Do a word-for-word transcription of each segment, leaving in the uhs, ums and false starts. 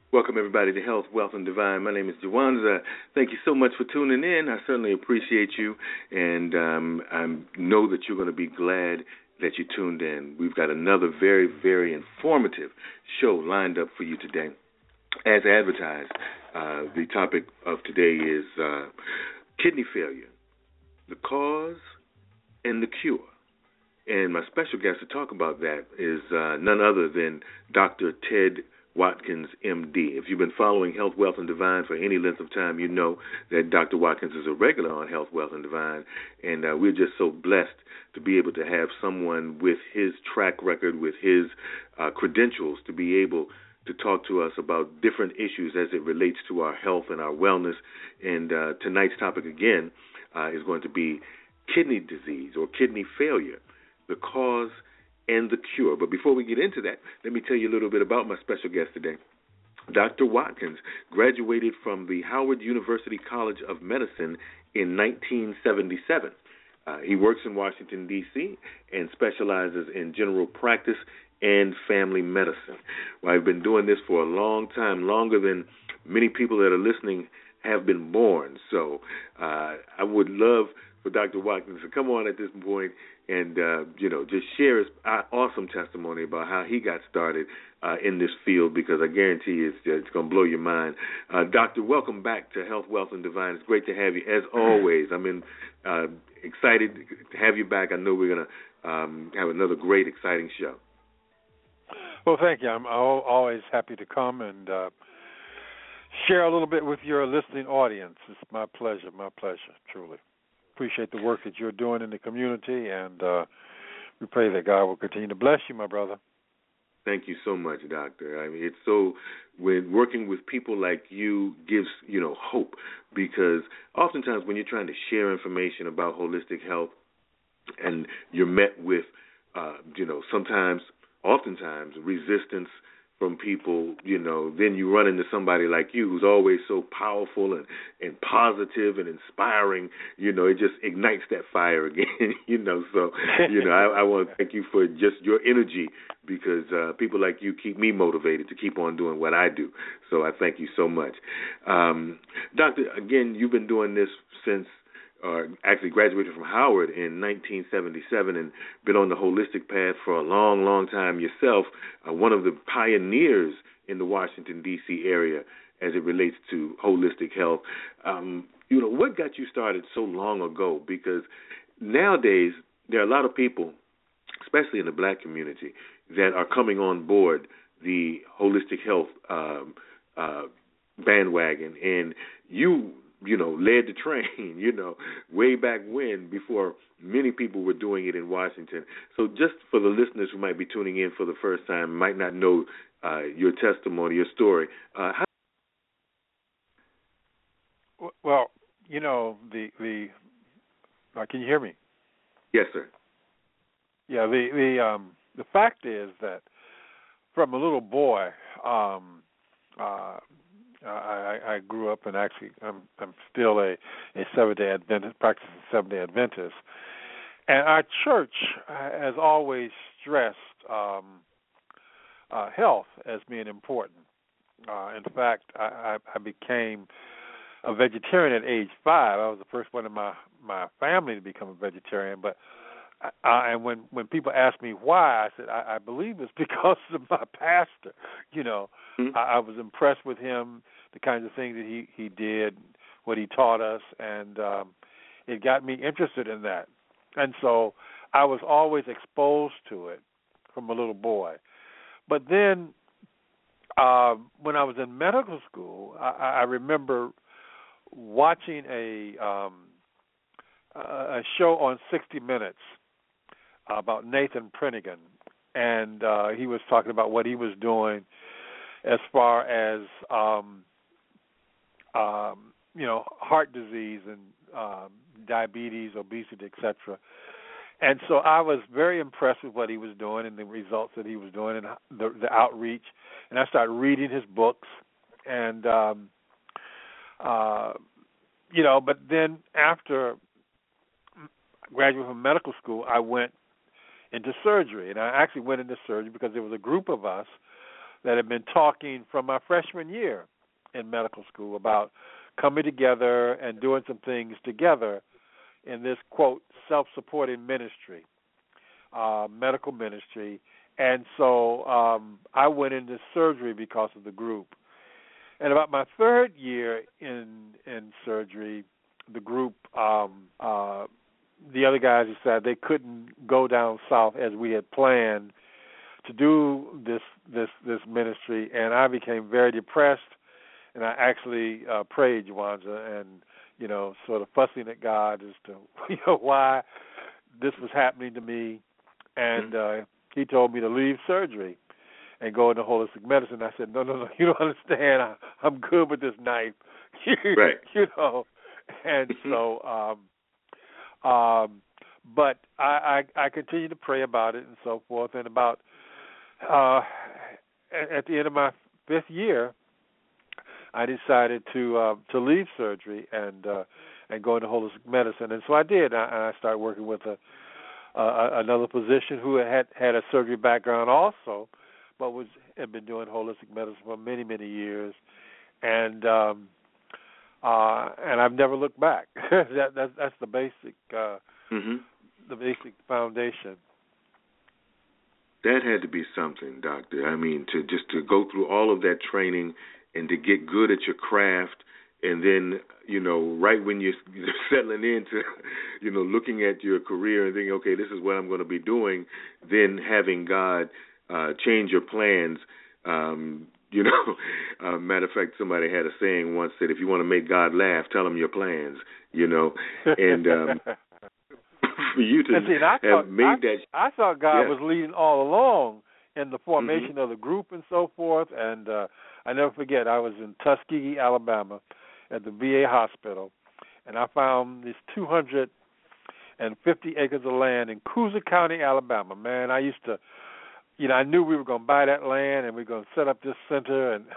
Welcome, everybody, to Health, Wealth, and Divine. My name is Jawanza. Thank you so much for tuning in. I certainly appreciate you, and um, I know that you're going to be glad that you tuned in. We've got another very, very informative show lined up for you today. As advertised, uh, the topic of today is uh, kidney failure, the cause and the cure. And my special guest to talk about that is uh, none other than Doctor Ted Watkins, M D. If you've been following Health, Wealth, and Divine for any length of time, you know that Doctor Watkins is a regular on Health, Wealth, and Divine, and uh, we're just so blessed to be able to have someone with his track record, with his uh, credentials, to be able to talk to us about different issues as it relates to our health and our wellness. And uh, tonight's topic, again, uh, is going to be kidney disease or kidney failure, the cause and the cure. But before we get into that, let me tell you a little bit about my special guest today. Doctor Watkins graduated from the Howard University College of Medicine in nineteen seventy-seven. Uh, he works in Washington, D C, and specializes in general practice and family medicine. Well, I've been doing this for a long time, longer than many people that are listening have been born. So uh, I would love for Doctor Watkins to come on at this point and, uh, you know, just share his uh, awesome testimony about how he got started uh, in this field, because I guarantee it's, it's going to blow your mind. Uh, Doctor, welcome back to Health, Wealth, and Divine. It's great to have you, as always. I'm in, uh, excited to have you back. I know we're going to um, have another great, exciting show. Well, thank you. I'm always happy to come and uh, share a little bit with your listening audience. It's my pleasure, my pleasure, truly. Appreciate the work that you're doing in the community, and uh, we pray that God will continue to bless you, my brother. Thank you so much, Doctor. I mean, it's so, when working with people like you gives, you know, hope, because oftentimes when you're trying to share information about holistic health and you're met with, uh, you know, sometimes, oftentimes, resistance from people, you know, then you run into somebody like you who's always so powerful and, and positive and inspiring, you know, it just ignites that fire again, you know. So, you know, I, I want to thank you for just your energy, because uh, people like you keep me motivated to keep on doing what I do. So I thank you so much. Um, Doctor, again, you've been doing this since Uh, actually graduated from Howard in nineteen seventy-seven and been on the holistic path for a long, long time yourself, uh, one of the pioneers in the Washington, D C area as it relates to holistic health. Um, you know, what got you started so long ago? Because nowadays there are a lot of people, especially in the black community, that are coming on board the holistic health um, uh, bandwagon, and you you know, led the train, you know, way back when, before many people were doing it in Washington. So just for the listeners who might be tuning in for the first time, might not know uh, your testimony, your story. Uh, how- well, you know, the, the uh, can you hear me? Yes, sir. Yeah, the, the, um, the fact is that from a little boy, um, uh, I, I grew up, and actually I'm, I'm still a, a Seventh-day Adventist, practicing Seventh-day Adventist. And our church has always stressed um, uh, health as being important. Uh, in fact, I, I, I became a vegetarian at age five. I was the first one in my, my family to become a vegetarian. But I, and when, when people ask me why, I said, I, I believe it's because of my pastor. You know, mm-hmm. I, I was impressed with him, the kinds of things that he, he did, what he taught us, and um, it got me interested in that. And so I was always exposed to it from a little boy. But then uh, when I was in medical school, I, I remember watching a um, a show on sixty minutes about Nathan Prentigan, and uh, he was talking about what he was doing as far as um, um, you know, heart disease and um, diabetes, obesity, et cetera. And so I was very impressed with what he was doing and the results that he was doing and the, the outreach. And I started reading his books, and um, uh, you know. But then after graduating from medical school, I went into surgery, and I actually went into surgery because there was a group of us that had been talking from my freshman year in medical school about coming together and doing some things together in this, quote, self-supporting ministry, uh, medical ministry. And so um, I went into surgery because of the group. And about my third year in in surgery, the group, um, uh, the other guys decided they couldn't go down south as we had planned to do this this this ministry, and I became very depressed. And I actually uh, prayed, Jawanza, and you know, sort of fussing at God as to you know why this was happening to me. And uh, He told me to leave surgery and go into holistic medicine. I said, no, no, no, you don't understand. I, I'm good with this knife, right? You know, and so, um, um, but I, I I continued to pray about it and so forth. And about uh, at, at the end of my fifth year, I decided to uh, to leave surgery and uh, and go into holistic medicine, and so I did. I, I started working with a, uh, another physician who had had a surgery background also, but was had been doing holistic medicine for many many years, and um, uh, and I've never looked back. that, that that's the basic uh, mm-hmm. the basic foundation. That had to be something, Doctor. I mean, to just to go through all of that training and to get good at your craft, and then, you know, right when you're settling into, you know, looking at your career and thinking, okay, this is what I'm going to be doing, then having God uh, change your plans. Um, you know, uh, matter of fact, somebody had a saying once that if you want to make God laugh, tell him your plans, you know, and um, for you to see, have thought, made I, that. I thought God yeah. was leading all along in the formation mm-hmm. of the group and so forth, and uh, I never forget, I was in Tuskegee, Alabama, at the V A hospital, and I found these two hundred fifty acres of land in Coosa County, Alabama. Man, I used to, you know, I knew we were going to buy that land and we were going to set up this center. And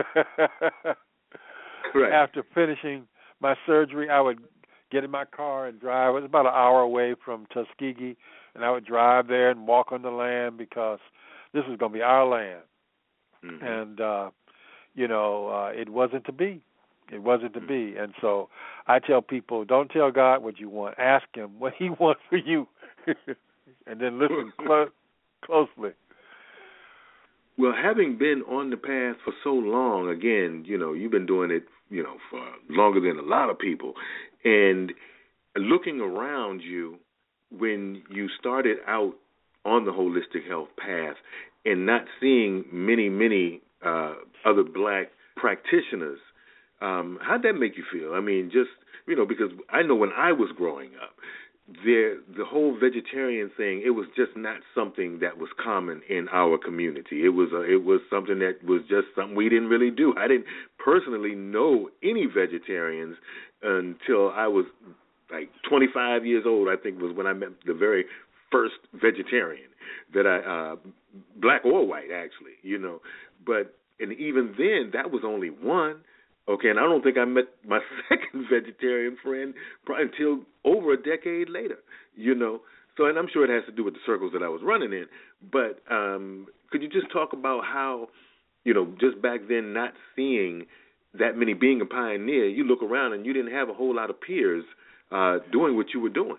right. After finishing my surgery, I would get in my car and drive. It was about an hour away from Tuskegee, and I would drive there and walk on the land because this was going to be our land. Mm-hmm. And, uh, you know, uh, it wasn't to be. It wasn't to be. And so I tell people, don't tell God what you want. Ask Him what He wants for you. And then listen clo- closely. Well, having been on the path for so long, again, you know, you've been doing it, you know, for longer than a lot of people. And looking around you when you started out on the holistic health path and not seeing many, many uh, other black practitioners, um, how'd that make you feel? I mean, just, you know, because I know when I was growing up, there, the whole vegetarian thing, it was just not something that was common in our community. It was a, it was something that was just something we didn't really do. I didn't personally know any vegetarians until I was like twenty-five years old, I think was when I met the very first vegetarian that I, uh, black or white actually, you know. But, and even then, that was only one. Okay, and I don't think I met my second vegetarian friend probably until over a decade later, you know. So, and I'm sure it has to do with the circles that I was running in. But um, could you just talk about how, you know, just back then not seeing that many, being a pioneer, you look around and you didn't have a whole lot of peers uh, doing what you were doing?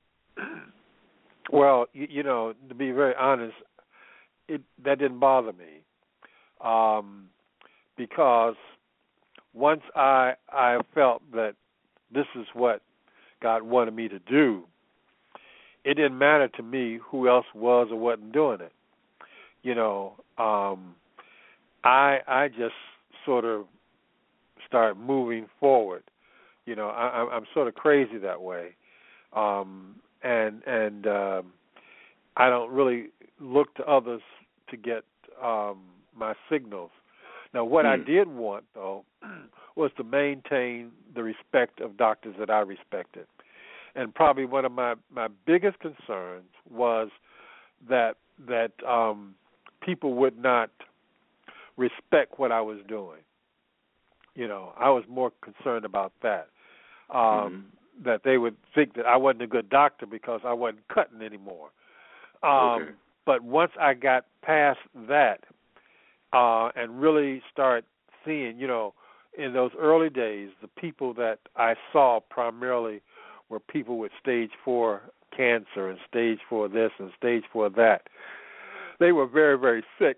Well, you, you know, to be very honest, it that didn't bother me um, because once I I felt that this is what God wanted me to do, it didn't matter to me who else was or wasn't doing it. You know, um, I I just sort of started moving forward. You know, I, I'm sort of crazy that way, um, and and um, I don't really look to others to get um, my signals. Now, what hmm. I did want, though, was to maintain the respect of doctors that I respected. And probably one of my, my biggest concerns was that that um, people would not respect what I was doing. You know, I was more concerned about that, um, mm-hmm. that they would think that I wasn't a good doctor because I wasn't cutting anymore. Um, okay. But once I got past that, uh, and really start seeing, you know, in those early days, the people that I saw primarily were people with stage four cancer and stage four this and stage four that. They were very, very sick,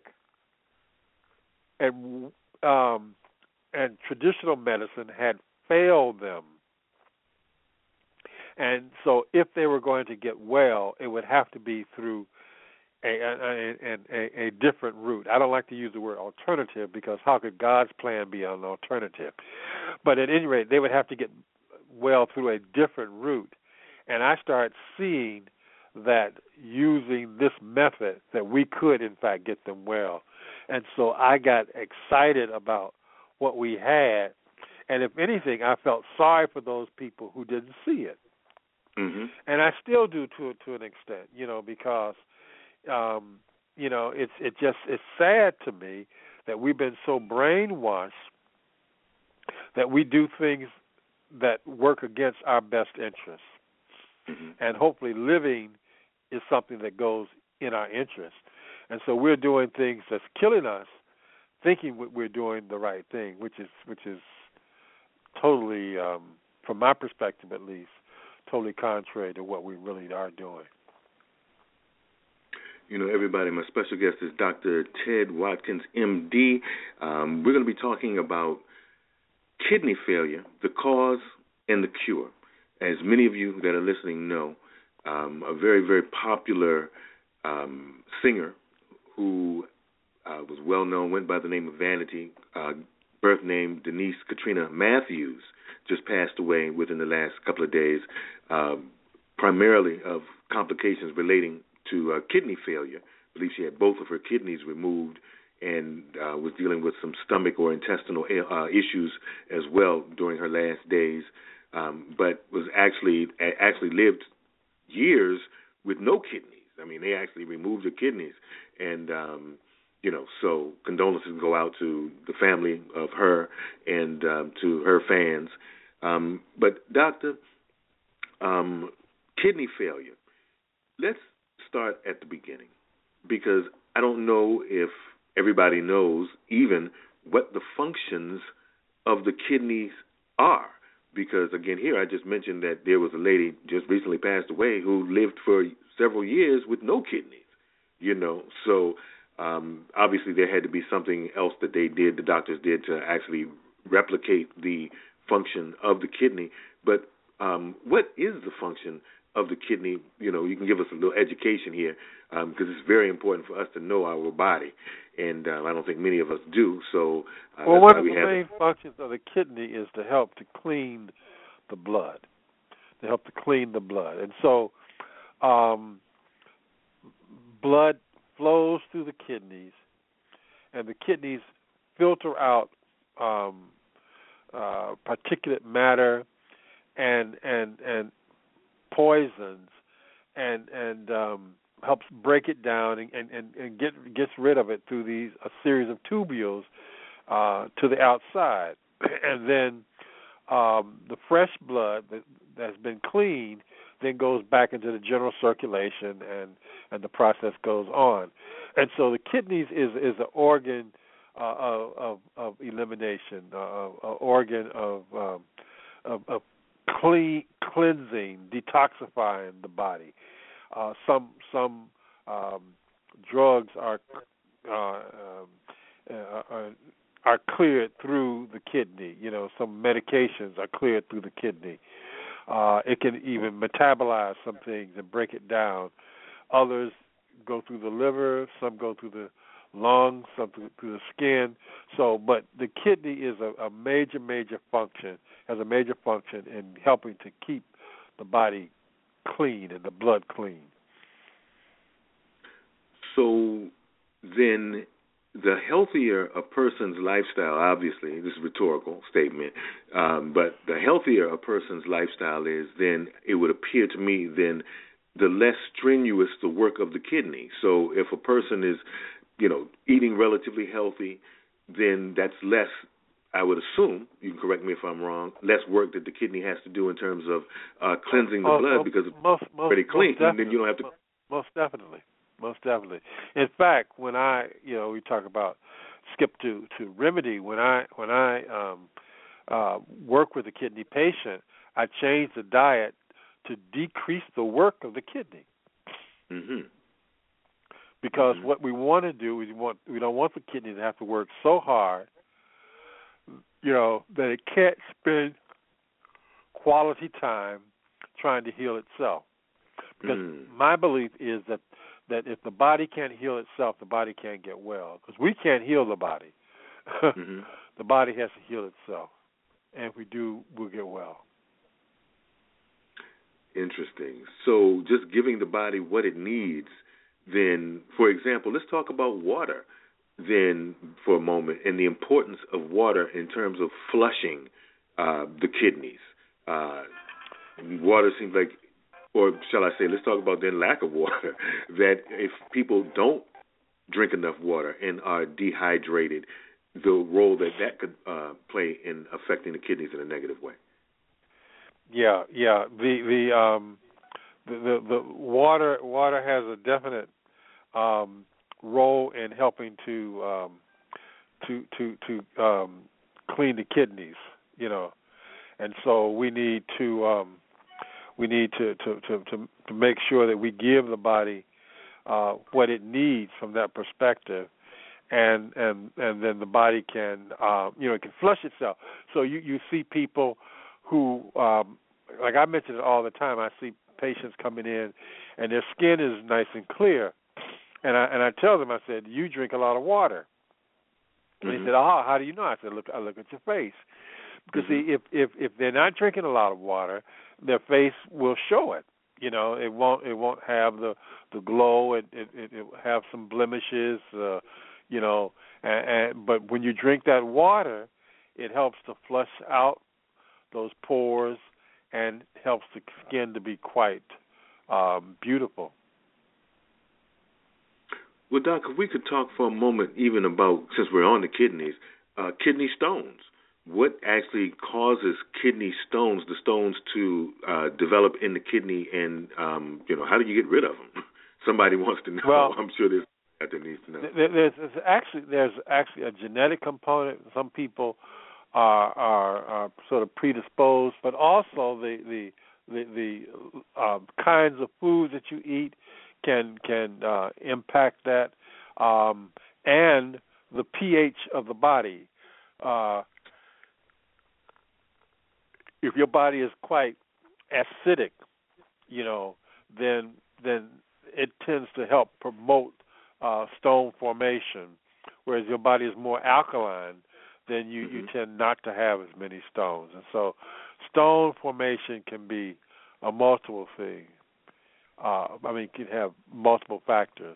and um, and traditional medicine had failed them. And so, if they were going to get well, it would have to be through a a, a, a different route. I don't like to use the word alternative because how could God's plan be an alternative? But at any rate, they would have to get well through a different route. And I started seeing that using this method that we could, in fact, get them well. And so I got excited about what we had. And if anything, I felt sorry for those people who didn't see it. Mm-hmm. And I still do to to an extent, you know, because um, you know it's it just it's sad to me that we've been so brainwashed that we do things that work against our best interests, mm-hmm. and hopefully living is something that goes in our interest. And so we're doing things that's killing us, thinking we're doing the right thing, which is which is totally, um, from my perspective at least, totally contrary to what we really are doing. You know, everybody, my special guest is Doctor Ted Watkins, M D. Um, we're going to be talking about kidney failure, the cause and the cure. As many of you that are listening know, um, a very, very popular um, singer who uh, was well known, went by the name of Vanity, uh, birth name Denise Katrina Matthews, just passed away within the last couple of days, uh, primarily of complications relating to uh, kidney failure. I believe she had both of her kidneys removed and uh, was dealing with some stomach or intestinal uh, issues as well during her last days, um, but was actually actually lived years with no kidneys. I mean, they actually removed her kidneys, and um, you know, so condolences go out to the family of her and um, to her fans. Um, but doctor, um, kidney failure. Let's start at the beginning, because I don't know if everybody knows even what the functions of the kidneys are. Because, again, here I just mentioned that there was a lady just recently passed away who lived for several years with no kidneys, you know. So um, obviously there had to be something else that they did, the doctors did, to actually replicate the function of the kidney. But um, what is the function of the kidney? You know, you can give us a little education here, um, because it's very important for us to know our body, and uh, I don't think many of us do. So, uh, well, that's one why of we the have main functions of the kidney is to help to clean the blood, to help to clean the blood, and so um, blood flows through the kidneys, and the kidneys filter out um, uh, particulate matter and and and poisons, and and um, helps break it down and, and, and get gets rid of it through these a series of tubules uh, to the outside, and then um, the fresh blood that that's been cleaned then goes back into the general circulation, and, and the process goes on. And so the kidneys is is an organ uh, of, of of elimination, uh, an organ of um, of, of clean, cleansing, detoxifying the body. Uh, some some um, drugs are uh, um, uh, are, are cleared through the kidney. You know, some medications are cleared through the kidney. Uh, it can even metabolize some things and break it down. Others go through the liver. Some go through the lungs. Some through, through the skin. So, but the kidney is a, a major, major function. Has a major function in helping to keep the body clean and the blood clean. So then the healthier a person's lifestyle, obviously, this is a rhetorical statement, um, but the healthier a person's lifestyle is, then it would appear to me then the less strenuous the work of the kidney. So if a person is, you know, eating relatively healthy, then that's less, I would assume, you can correct me if I'm wrong, less work that the kidney has to do in terms of uh, cleansing the most, blood, because it's most, most, pretty clean, most then you don't have to... Most definitely. Most definitely. In fact, when I, you know, we talk about skip to, to remedy. When I when I um, uh, work with a kidney patient, I change the diet to decrease the work of the kidney. Mm-hmm. Because mm-hmm. what we want to do is we want we don't want the kidney to have to work so hard, you know, that it can't spend quality time trying to heal itself. Because mm. my belief is that that if the body can't heal itself, the body can't get well. Because we can't heal the body. mm-hmm. The body has to heal itself. And if we do, we'll get well. Interesting. So just giving the body what it needs, then, for example, let's talk about water then for a moment and the importance of water in terms of flushing uh, the kidneys. Uh, water seems like, or shall I say, let's talk about then lack of water, that if people don't drink enough water and are dehydrated, the role that that could uh, play in affecting the kidneys in a negative way. Yeah, yeah. The the um the the, the water water has a definite um, role in helping to um, to to to um, clean the kidneys, you know, and so we need to um, we need to to, to to to make sure that we give the body uh, what it needs from that perspective. And, and and then the body can, uh, you know, it can flush itself. So you, you see people who, um, like I mention it all the time, I see patients coming in and their skin is nice and clear. And I and I tell them, I said, you drink a lot of water. And mm-hmm. they said, oh, how do you know? I said, look, I look at your face. Because mm-hmm. see, if, if, if they're not drinking a lot of water, their face will show it. You know, it won't it won't have the, the glow. It it it will have some blemishes. Uh, You know, and, and, but when you drink that water, it helps to flush out those pores and helps the skin to be quite um, beautiful. Well, Doc, if we could talk for a moment even about, since we're on the kidneys, uh, kidney stones. What actually causes kidney stones, the stones to uh, develop in the kidney, and, um, you know, how do you get rid of them? Somebody wants to know. Well, I'm sure there's that needs to know. There's, there's actually there's actually a genetic component. Some people are are, are sort of predisposed, but also the the the, the uh, kinds of foods that you eat can can uh, impact that, um, and the pH of the body. Uh, if your body is quite acidic, you know, then then it tends to help promote Uh, stone formation, whereas your body is more alkaline, then you, mm-hmm. you tend not to have as many stones. And so stone formation can be a multiple thing. Uh, I mean, it can have multiple factors.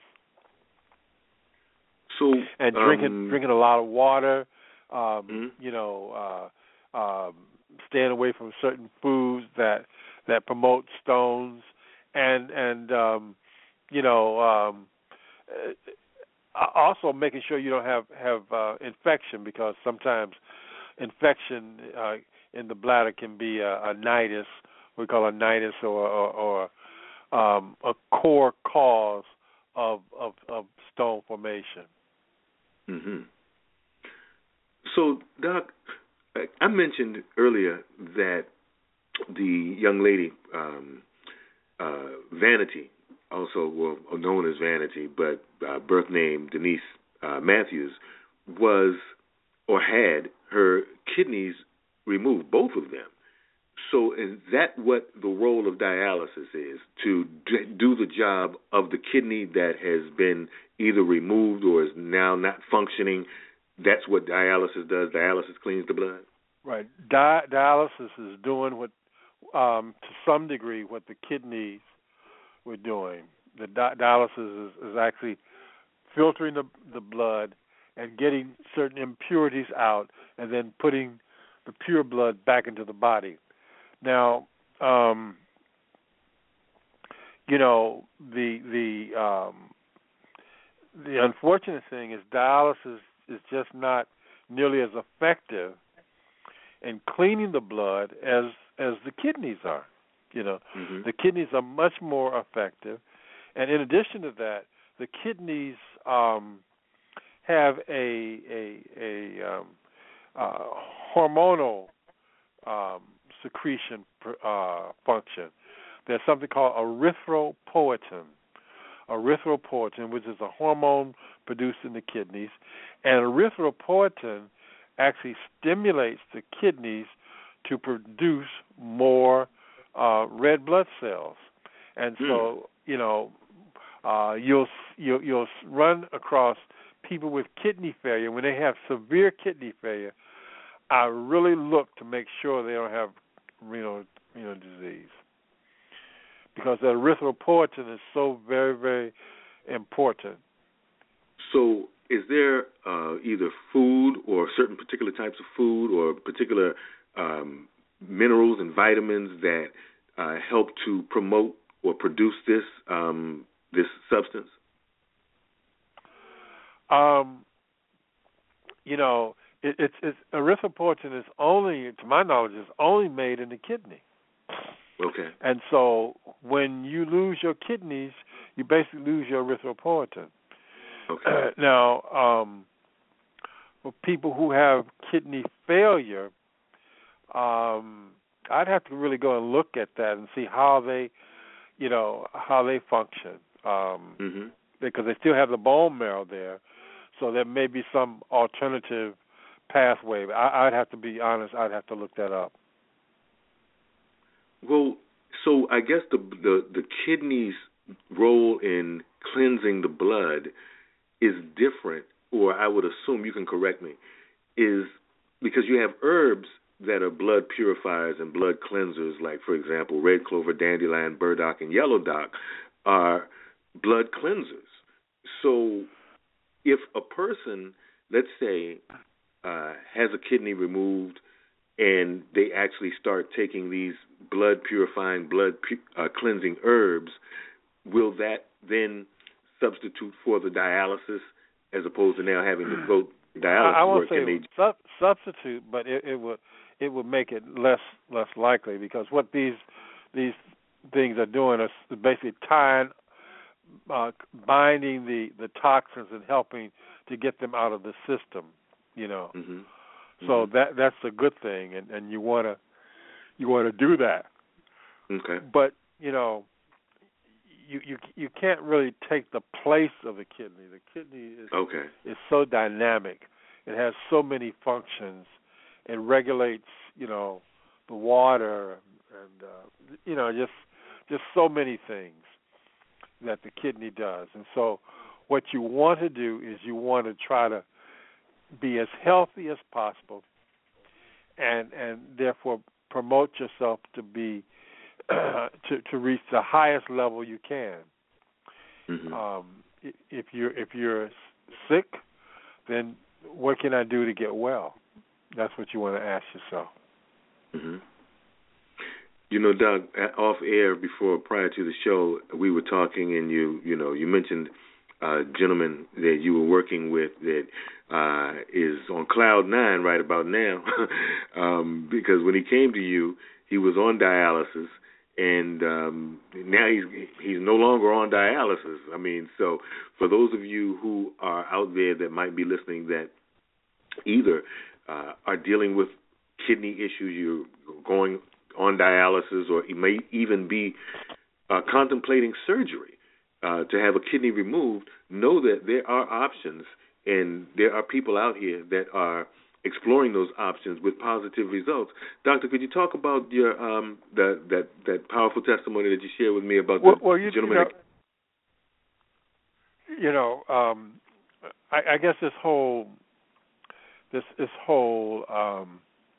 So And um, drinking drinking a lot of water, um, mm-hmm. you know, uh, um, staying away from certain foods that that promote stones, and and um, you know. Um, Uh, also, making sure you don't have have uh, infection, because sometimes infection uh, in the bladder can be a, a nidus, we call a nidus, or, or, or um, a core cause of, of of stone formation. Mm-hmm. So, Doc, I mentioned earlier that the young lady, um, uh, Vanity, also well known as Vanity, but uh, birth name Denise uh, Matthews, was or had her kidneys removed, both of them. So is that what the role of dialysis is, to do the job of the kidney that has been either removed or is now not functioning? That's what dialysis does. Dialysis cleans the blood? Right. Di- dialysis is doing what, um, to some degree, what the kidneys were doing. The di- dialysis is, is actually filtering the, the blood and getting certain impurities out, and then putting the pure blood back into the body. Now, um, you know, the the um, the unfortunate thing is dialysis is just not nearly as effective in cleaning the blood as as the kidneys are. You know, mm-hmm. the kidneys are much more effective, and in addition to that, the kidneys um, have a a a um, uh, hormonal um, secretion uh, function. There's something called erythropoietin. Erythropoietin, which is a hormone produced in the kidneys, and erythropoietin actually stimulates the kidneys to produce more uh, red blood cells. And so, mm. you know, uh, you'll, you'll you'll run across people with kidney failure. When they have severe kidney failure, I really look to make sure they don't have renal renal disease, because the erythropoietin is so very, very important. So is there uh, either food or certain particular types of food or particular um, minerals and vitamins that uh, help to promote or produce this um, this substance? Um, you know, it, it's, it's erythropoietin is only, to my knowledge, is only made in the kidney. Okay. And so when you lose your kidneys, you basically lose your erythropoietin. Okay. Now, um, for people who have kidney failure, um, I'd have to really go and look at that and see how they, you know, how they function. Um, mm-hmm. Because they still have the bone marrow there, so there may be some alternative pathway. I, I'd have to be honest. I'd have to look that up. Well, so I guess the the, the kidney's role in cleansing the blood is different, or I would assume, you can correct me, is because you have herbs that are blood purifiers and blood cleansers, like, for example, red clover, dandelion, burdock, and yellow dock are blood cleansers. So if a person, let's say, uh, has a kidney removed and they actually start taking these blood purifying, blood pu- uh, cleansing herbs, will that then substitute for the dialysis as opposed to now having to go dialysis I, I won't work? say it would sub- substitute, but it, it would it would make it less less likely, because what these these things are doing is basically tying, uh, binding the, the toxins and helping to get them out of the system. You know, mm-hmm. so mm-hmm. that that's a good thing, and, and you wanna you wanna do that. Okay. But you know, you you you can't really take the place of the kidney. The kidney is okay. is so dynamic. It has so many functions. It regulates, you know, the water and uh, you know, just just so many things that the kidney does. And so, what you want to do is you want to try to be as healthy as possible, and and therefore promote yourself to be uh, to to reach the highest level you can. Mm-hmm. Um, if you're if you're sick, then what can I do to get well? That's what you want to ask yourself. Mm-hmm. You know, Doc, off air before, prior to the show, we were talking, and you, you know, you mentioned a gentleman that you were working with that uh, is on cloud nine right about now, um, because when he came to you, he was on dialysis, and um, now he's he's no longer on dialysis. I mean, so for those of you who are out there that might be listening, that either uh, are dealing with kidney issues, you're going on dialysis, or you may even be uh, contemplating surgery uh, to have a kidney removed, know that there are options, and there are people out here that are exploring those options with positive results. Doctor, could you talk about your um, the, that that powerful testimony that you shared with me about well, the well, you, gentleman? You know, you know um, I, I guess this whole this this whole um,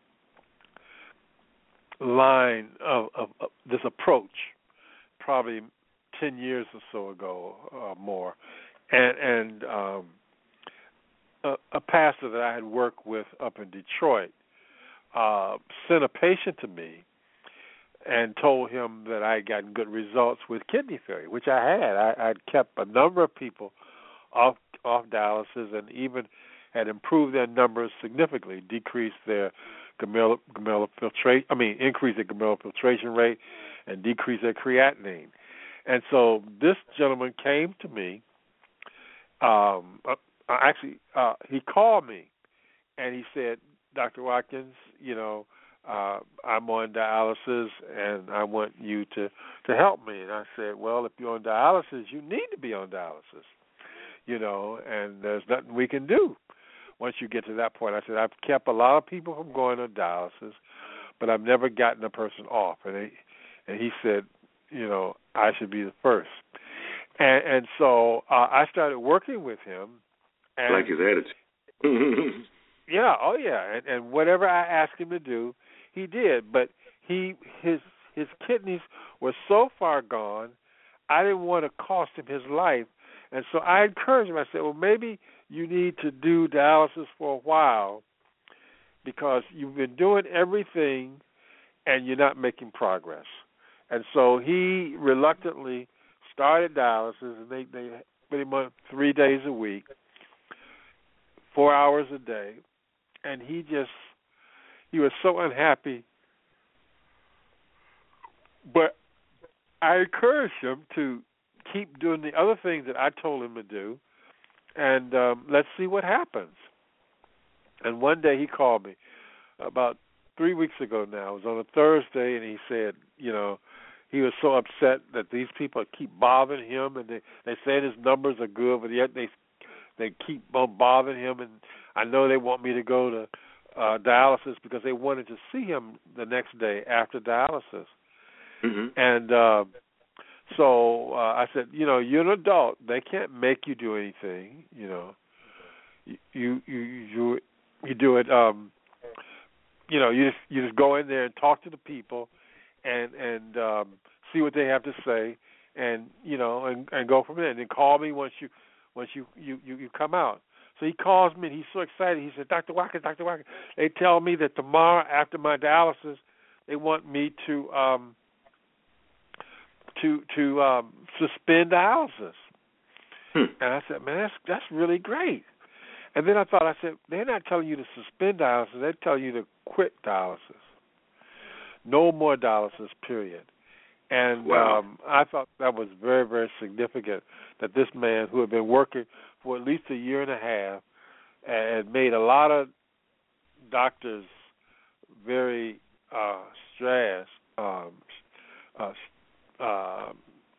line of, of, of this approach, probably ten years or so ago, or more, and, and um, a, a pastor that I had worked with up in Detroit uh, sent a patient to me and told him that I had gotten good results with kidney failure, which I had. I had kept a number of people off off dialysis, and even had improved their numbers significantly, decreased their glomerular, glomerular filtration, I mean, increased their glomerular filtration rate, and decreased their creatinine. And so this gentleman came to me um, uh, actually, uh, he called me and he said, Doctor Watkins, you know, uh, I'm on dialysis and I want you to, to help me. And I said, well, if you're on dialysis, you need to be on dialysis, you know, and there's nothing we can do once you get to that point. I said, I've kept a lot of people from going on dialysis, but I've never gotten a person off. And he, and he said, you know, I should be the first. And, and so uh, I started working with him. And like his attitude. Yeah, oh yeah, and, and whatever I asked him to do, he did. But he his his kidneys were so far gone, I didn't want to cost him his life, and so I encouraged him. I said, well, maybe you need to do dialysis for a while because you've been doing everything and you're not making progress. And so he reluctantly started dialysis, and they they put him on three days a week, four hours a day. And he just, he was so unhappy. But I encouraged him to keep doing the other things that I told him to do, and um, let's see what happens. And one day he called me about three weeks ago now. It was on a Thursday, and he said, you know, he was so upset that these people keep bothering him, and they, they say his numbers are good, but yet they they keep bothering him, and I know they want me to go to uh, dialysis because they wanted to see him the next day after dialysis. Mm-hmm. And uh, so uh, I said, you know, you're an adult. They can't make you do anything. You know, you you you you, you do it. Um, you know, you just you just go in there and talk to the people, and and um, see what they have to say, and you know, and, and go from there. And then call me once you. Once you, you, you, you come out. So he calls me, and he's so excited. He said, Doctor Watkins, Doctor Watkins, they tell me that tomorrow after my dialysis, they want me to um, to to um, suspend dialysis. Hmm. And I said, man, that's that's really great. And then I thought, I said, they're not telling you to suspend dialysis. They're telling you to quit dialysis. No more dialysis, period. And wow. um, I thought that was very, very significant that this man, who had been working for at least a year and a half and made a lot of doctors very uh, stressed, um, uh, uh,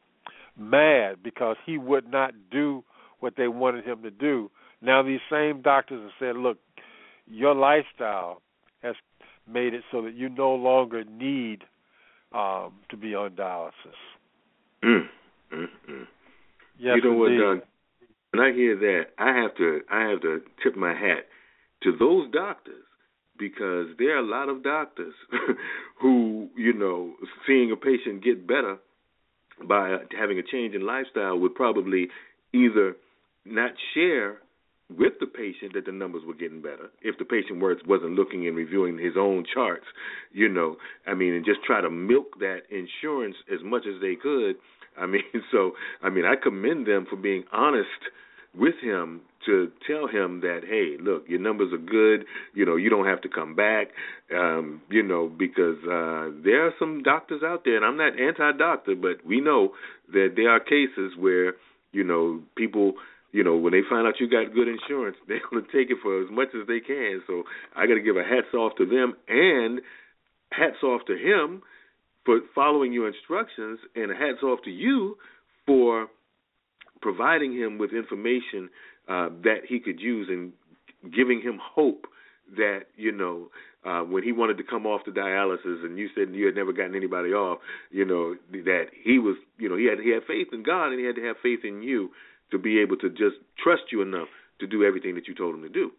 mad because he would not do what they wanted him to do. Now these same doctors have said, look, your lifestyle has made it so that you no longer need Um, to be on dialysis. Mm, mm, mm. Yes, you know indeed. what, Doug? When I hear that, I have to I have to tip my hat to those doctors, because there are a lot of doctors who, you know, seeing a patient get better by having a change in lifestyle would probably either not share with the patient that the numbers were getting better if the patient wasn't looking and reviewing his own charts, you know, I mean, and just try to milk that insurance as much as they could. I mean, so, I mean, I commend them for being honest with him to tell him that, hey, look, your numbers are good, you know, you don't have to come back, um, you know, because uh, there are some doctors out there, and I'm not anti-doctor, but we know that there are cases where, you know, people, you know, when they find out you got good insurance, they're going to take it for as much as they can. So I got to give a hats off to them, and hats off to him for following your instructions, and hats off to you for providing him with information uh, that he could use, and giving him hope that, you know, uh, when he wanted to come off the dialysis and you said you had never gotten anybody off, you know, that he was, you know, he had he had faith in God, and he had to have faith in you to be able to just trust you enough to do everything that you told him to do.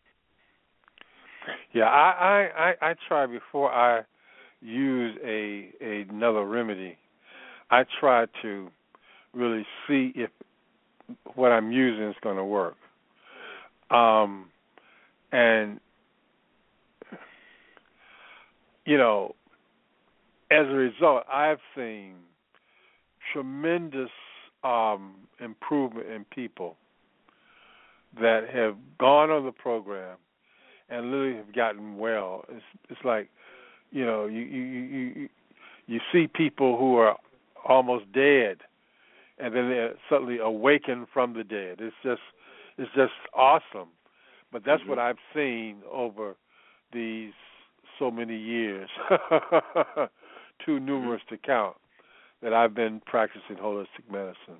Yeah, I, I, I, I try before I use a, a another remedy, I try to really see if what I'm using is going to work. Um, and, you know, as a result, I've seen tremendous um, improvement in people that have gone on the program and literally have gotten well. It's, it's like, you know, you, you, you, you see people who are almost dead, and then they're suddenly awakened from the dead. It's just, is just awesome. But that's Mm-hmm. what I've seen over these so many years, too numerous Mm-hmm. to count, that I've been practicing holistic medicine.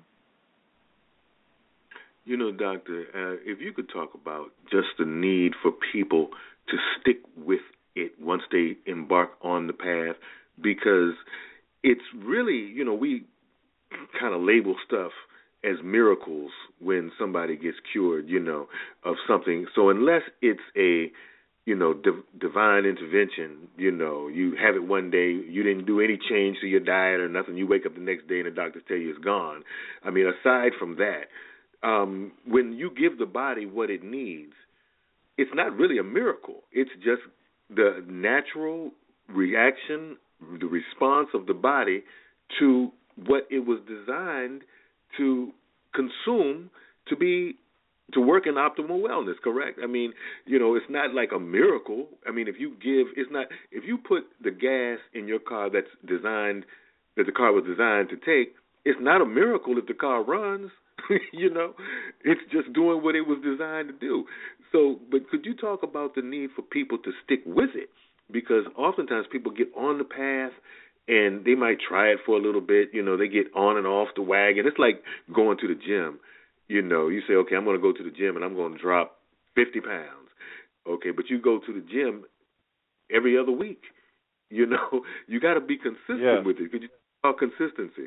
You know, Doctor, uh, if you could talk about just the need for people to stick with it once they embark on the path, because it's really, you know, we kind of label stuff as miracles when somebody gets cured, you know, of something. So unless it's a, you know, div- divine intervention, you know, you have it one day, you didn't do any change to your diet or nothing, you wake up the next day and the doctors tell you it's gone. I mean, aside from that, um, when you give the body what it needs, it's not really a miracle. It's just the natural reaction, the response of the body to what it was designed to consume to be to work in optimal wellness, correct? I mean, you know, it's not like a miracle. I mean, if you give, it's not, if you put the gas in your car that's designed, that the car was designed to take, it's not a miracle if the car runs. You know, it's just doing what it was designed to do. So, but could you talk about the need for people to stick with it? Because oftentimes people get on the path and they might try it for a little bit. You know, they get on and off the wagon. It's like going to the gym. You know, you say, okay, I'm going to go to the gym and I'm going to drop fifty pounds. Okay, but you go to the gym every other week. You know, you got to be consistent Yeah. with it. Could you talk about consistency?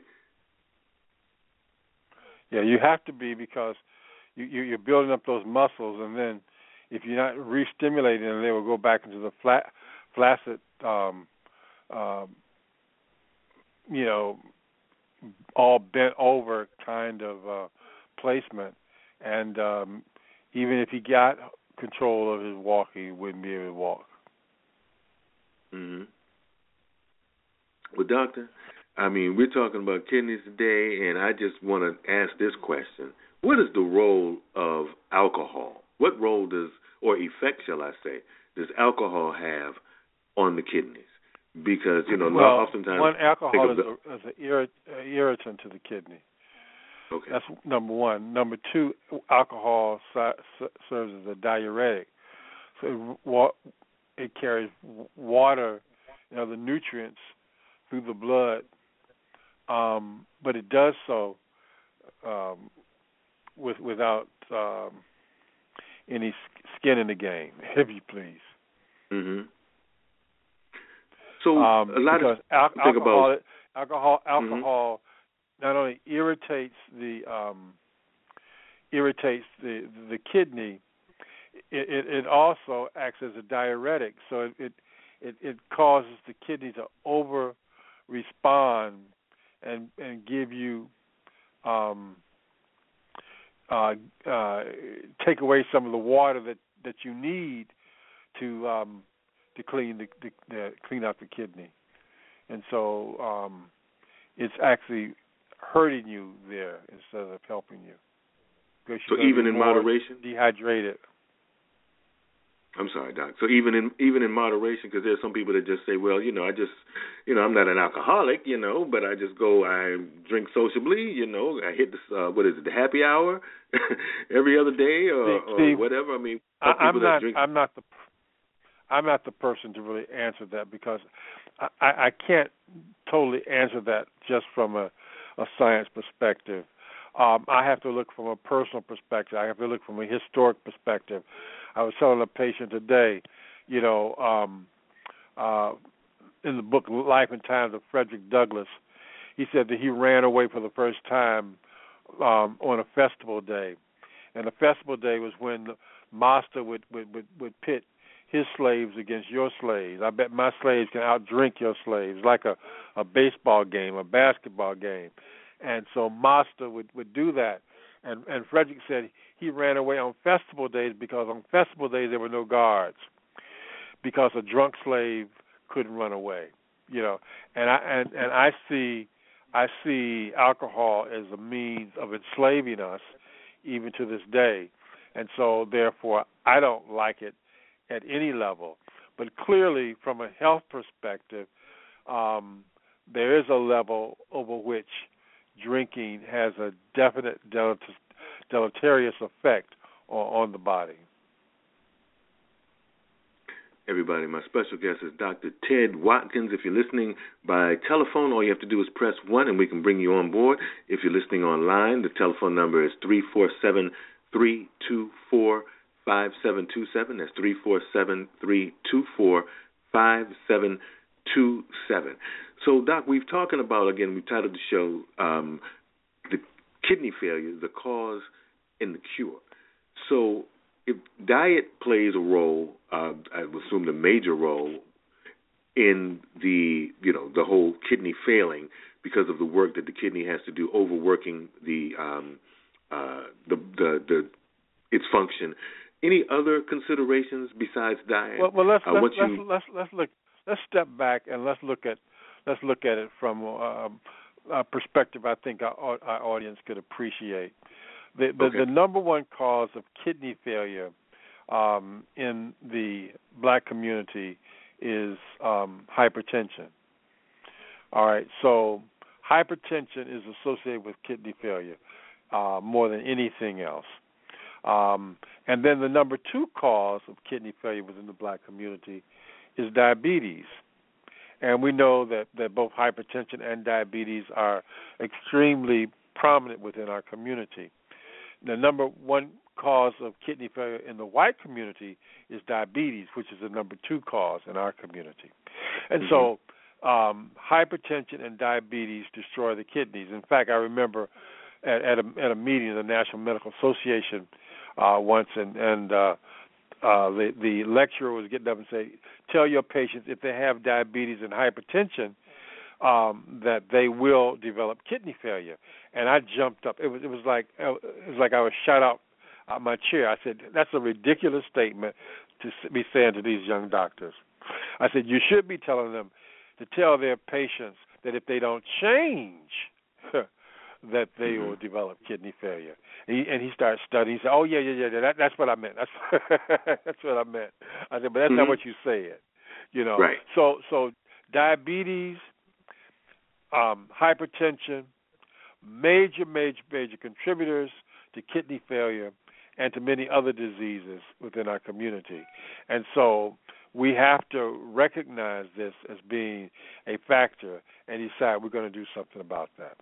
Yeah, you have to be, because you, you, you're building up those muscles, and then if you're not re-stimulating them, they will go back into the flat, flaccid, um, um, you know, all bent over kind of uh, placement. And um, even if he got control of his walking, he wouldn't be able to walk. Mm-hmm. Well, doctor, I mean, we're talking about kidneys today, and I just want to ask this question. What is the role of alcohol? What role does, or effect, shall I say, does alcohol have on the kidneys? Because, you know, well, oftentimes... one, alcohol is, the, a, is an irrit, uh, irritant to the kidney. Okay. That's number one. Number two, alcohol si- serves as a diuretic. So it, it carries water, you know, the nutrients through the blood, um, but it does so um, with without um, any skin in the game, if you please. Mm-hmm. So um, a lot because of al- think alcohol, about alcohol, mm-hmm. alcohol not only irritates the um, irritates the the kidney, it, it, it also acts as a diuretic. So it, it it it causes the kidney to over respond and and give you um, uh, uh, take away some of the water that, that you need to um, to clean the, the, the clean out the kidney, and so um, it's actually hurting you there instead of helping you. Because so you're even in moderation, dehydrated. I'm sorry, Doc. So even in even in moderation, because there's some people that just say, well, you know, I just, you know, I'm not an alcoholic, you know, but I just go, I drink sociably, you know, I hit the uh, what is it, the happy hour every other day or, see, see, or whatever. I mean, I, people I'm that not, drink. I'm not the, I'm not the person to really answer that, because I, I can't totally answer that just from a, a science perspective. Um, I have to look from a personal perspective. I have to look from a historic perspective. I was telling a patient today, you know, um, uh, in the book Life and Times of Frederick Douglass, he said that he ran away for the first time um, on a festival day. And the festival day was when the master would, would, would, would pit his slaves against your slaves. I bet my slaves can outdrink your slaves, like a, a baseball game, a basketball game. And so master would, would do that. And, and Frederick said he ran away on festival days because on festival days there were no guards, because a drunk slave couldn't run away, you know. And I and, and I see I see alcohol as a means of enslaving us even to this day. And so therefore I don't like it at any level. But clearly from a health perspective, um, there is a level over which drinking has a definite deleterious effect on, on the body. Everybody, my special guest is Doctor Ted Watkins. If you're listening by telephone, all you have to do is press one and we can bring you on board. If you're listening online, the telephone number is three four seven, three two four, five seven two seven. That's three four seven, three two four, five seven two seven. So, Doc, we've talking about, again, we titled the show, um, the kidney failure, the cause and the cure. So, if diet plays a role, uh, I would assume the major role in the, you know, the whole kidney failing because of the work that the kidney has to do, overworking the, um, uh, the, the, the, its function. Any other considerations besides diet? Well, well let's uh, let's, let's, you... let's let's look. Let's step back and let's look at let's look at it from uh, a perspective I think our, our audience could appreciate. The, the, okay. the number one cause of kidney failure um, in the black community is um, hypertension. All right, so hypertension is associated with kidney failure uh, more than anything else. Um, and then the number two cause of kidney failure within the black community is diabetes. And we know that, that both hypertension and diabetes are extremely prominent within our community. The number one cause of kidney failure in the white community is diabetes, which is the number two cause in our community. And mm-hmm. so um, hypertension and diabetes destroy the kidneys. In fact, I remember at, at, a, at a meeting of the National Medical Association uh, once, and, and uh, uh, the, the lecturer was getting up and saying, tell your patients if they have diabetes and hypertension, Um, that they will develop kidney failure, and I jumped up. It was it was like it was like I was shot out of my chair. I said, "That's a ridiculous statement to be saying to these young doctors." I said, "You should be telling them to tell their patients that if they don't change, that they mm-hmm. will develop kidney failure." And he, and he started studying. He said, "Oh yeah, yeah, yeah. That, that's what I meant. That's that's what I meant." I said, "But that's mm-hmm. not what you said, you know." Right. So so diabetes. Um, hypertension, major, major, major contributors to kidney failure and to many other diseases within our community. And so we have to recognize this as being a factor and decide we're going to do something about that.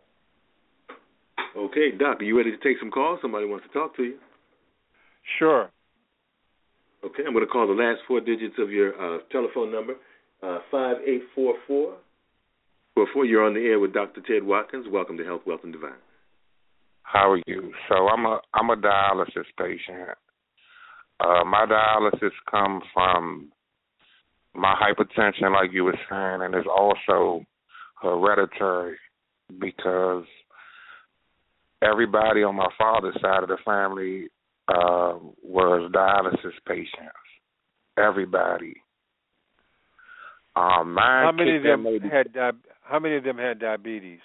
Okay, Doc, are you ready to take some calls? Somebody wants to talk to you. Sure. Okay, I'm going to call the last four digits of your uh, telephone number, uh, five eight four four. Before you're on the air with Doctor Ted Watkins, welcome to Health, Wealth, and Divine. How are you? So I'm a I'm a dialysis patient. Uh, my dialysis comes from my hypertension, like you were saying, and it's also hereditary because everybody on my father's side of the family uh, was dialysis patients. Everybody. Um, mine how many of them maybe, had di- How many of them had diabetes?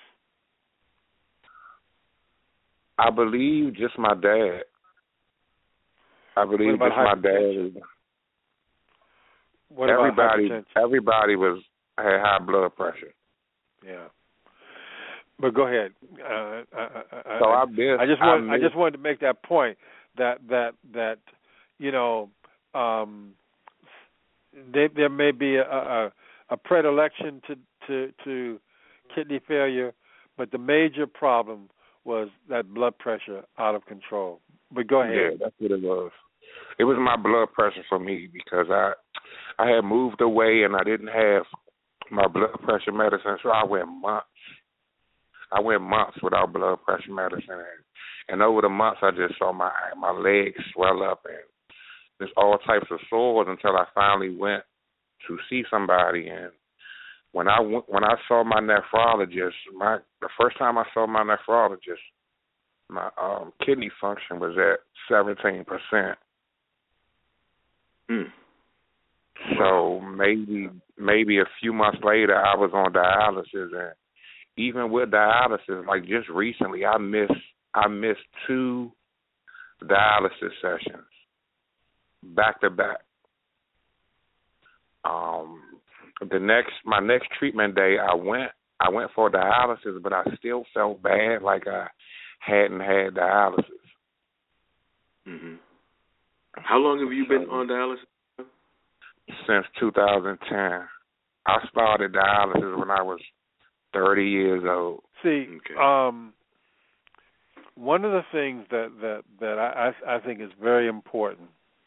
I believe just my dad. I believe just my dad. What everybody, about everybody was had high blood pressure. Yeah, but go ahead. Uh, I, so I, I, miss, I just I, want, miss, I just wanted to make that point that that that you know um, they, there may be a, a, a predilection to, to to kidney failure, but the major problem was that blood pressure out of control. But go ahead. Yeah, that's what it was. It was my blood pressure for me because I I had moved away and I didn't have my blood pressure medicine, so I went months. I went months without blood pressure medicine, and, and over the months I just saw my my legs swell up and there's all types of sores until I finally went to see somebody. And when I went, when I saw my nephrologist, my the first time I saw my nephrologist, my um, kidney function was at seventeen percent. Mm. So maybe maybe a few months later, I was on dialysis, and even with dialysis, like just recently, I missed I missed two dialysis sessions back to back. Um, the next my next treatment day, I went I went for dialysis, but I still felt bad, like I hadn't had dialysis. Mhm. How long have you been on dialysis? Since two thousand ten. I started dialysis when I was thirty years old. See, okay. um, one of the things that that that I I think is very important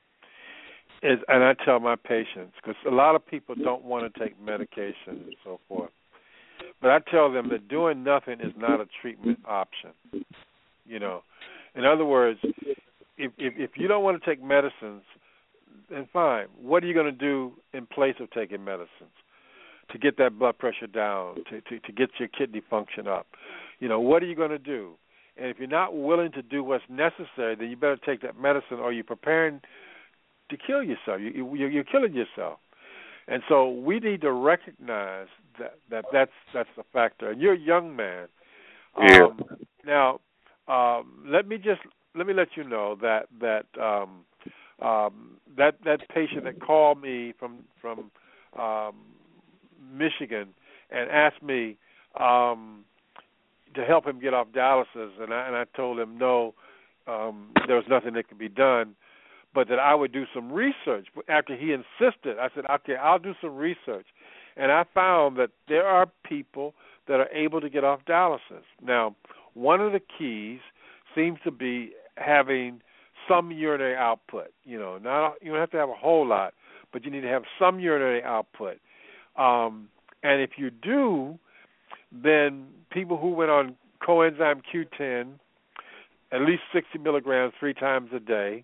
is, and I tell my patients, because a lot of people don't want to take medication and so forth, but I tell them that doing nothing is not a treatment option. You know, in other words, if if, if you don't want to take medicines, then fine. What are you going to do in place of taking medicines to get that blood pressure down, to, to, to get your kidney function up? You know, what are you going to do? And if you're not willing to do what's necessary, then you better take that medicine, or you're preparing to kill yourself. You, you, you're killing yourself. And so we need to recognize that, that that's that's the factor. And you're a young man. Yeah. Um, now, um, let me just let me let you know that that um, um, that that patient that called me from from um, Michigan and asked me um, to help him get off dialysis, and I, and I told him no, um, there was nothing that could be done, but that I would do some research. After he insisted, I said, okay, I'll do some research. And I found that there are people that are able to get off dialysis. Now, one of the keys seems to be having some urinary output. You know, not you don't have to have a whole lot, but you need to have some urinary output. Um, and if you do, then people who went on coenzyme Q ten, at least sixty milligrams three times a day,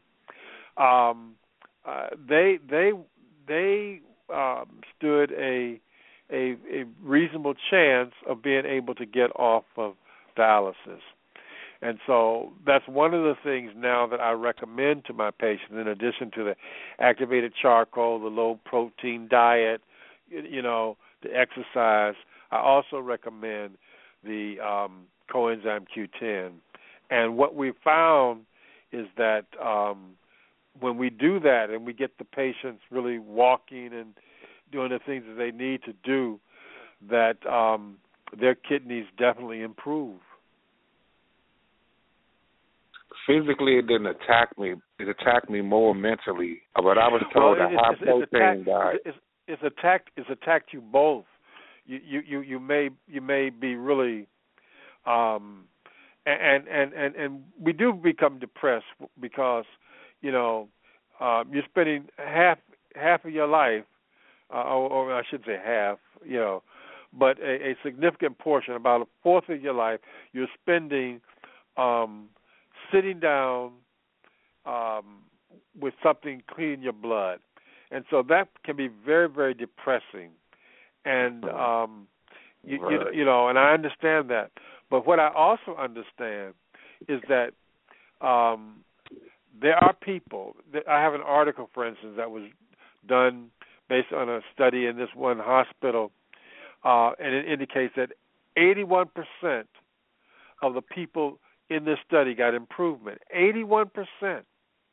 um, uh, they they they um, stood a, a a reasonable chance of being able to get off of dialysis. And so that's one of the things now that I recommend to my patients, in addition to the activated charcoal, the low-protein diet, you know, the exercise. I also recommend the um, coenzyme Q ten. And what we found is that um, when we do that and we get the patients really walking and doing the things that they need to do, that um, their kidneys definitely improve. Physically, it didn't attack me. It attacked me more mentally. But I was told well, a high it's, protein it's attacked, diet. It's, it's attacked. It's attacked you both. You you you, you may you may be really, um, and, and and and we do become depressed because, you know, um, you're spending half half of your life, uh, or, or I should say half, you know, but a, a significant portion, about a fourth of your life, you're spending um, sitting down um, with something cleaning your blood, and so that can be very, very depressing. And um, you, right. you, you know, and I understand that. But what I also understand is that um, there are people. That I have an article, for instance, that was done based on a study in this one hospital, uh, and it indicates that eighty-one percent of the people in this study got improvement. eighty-one percent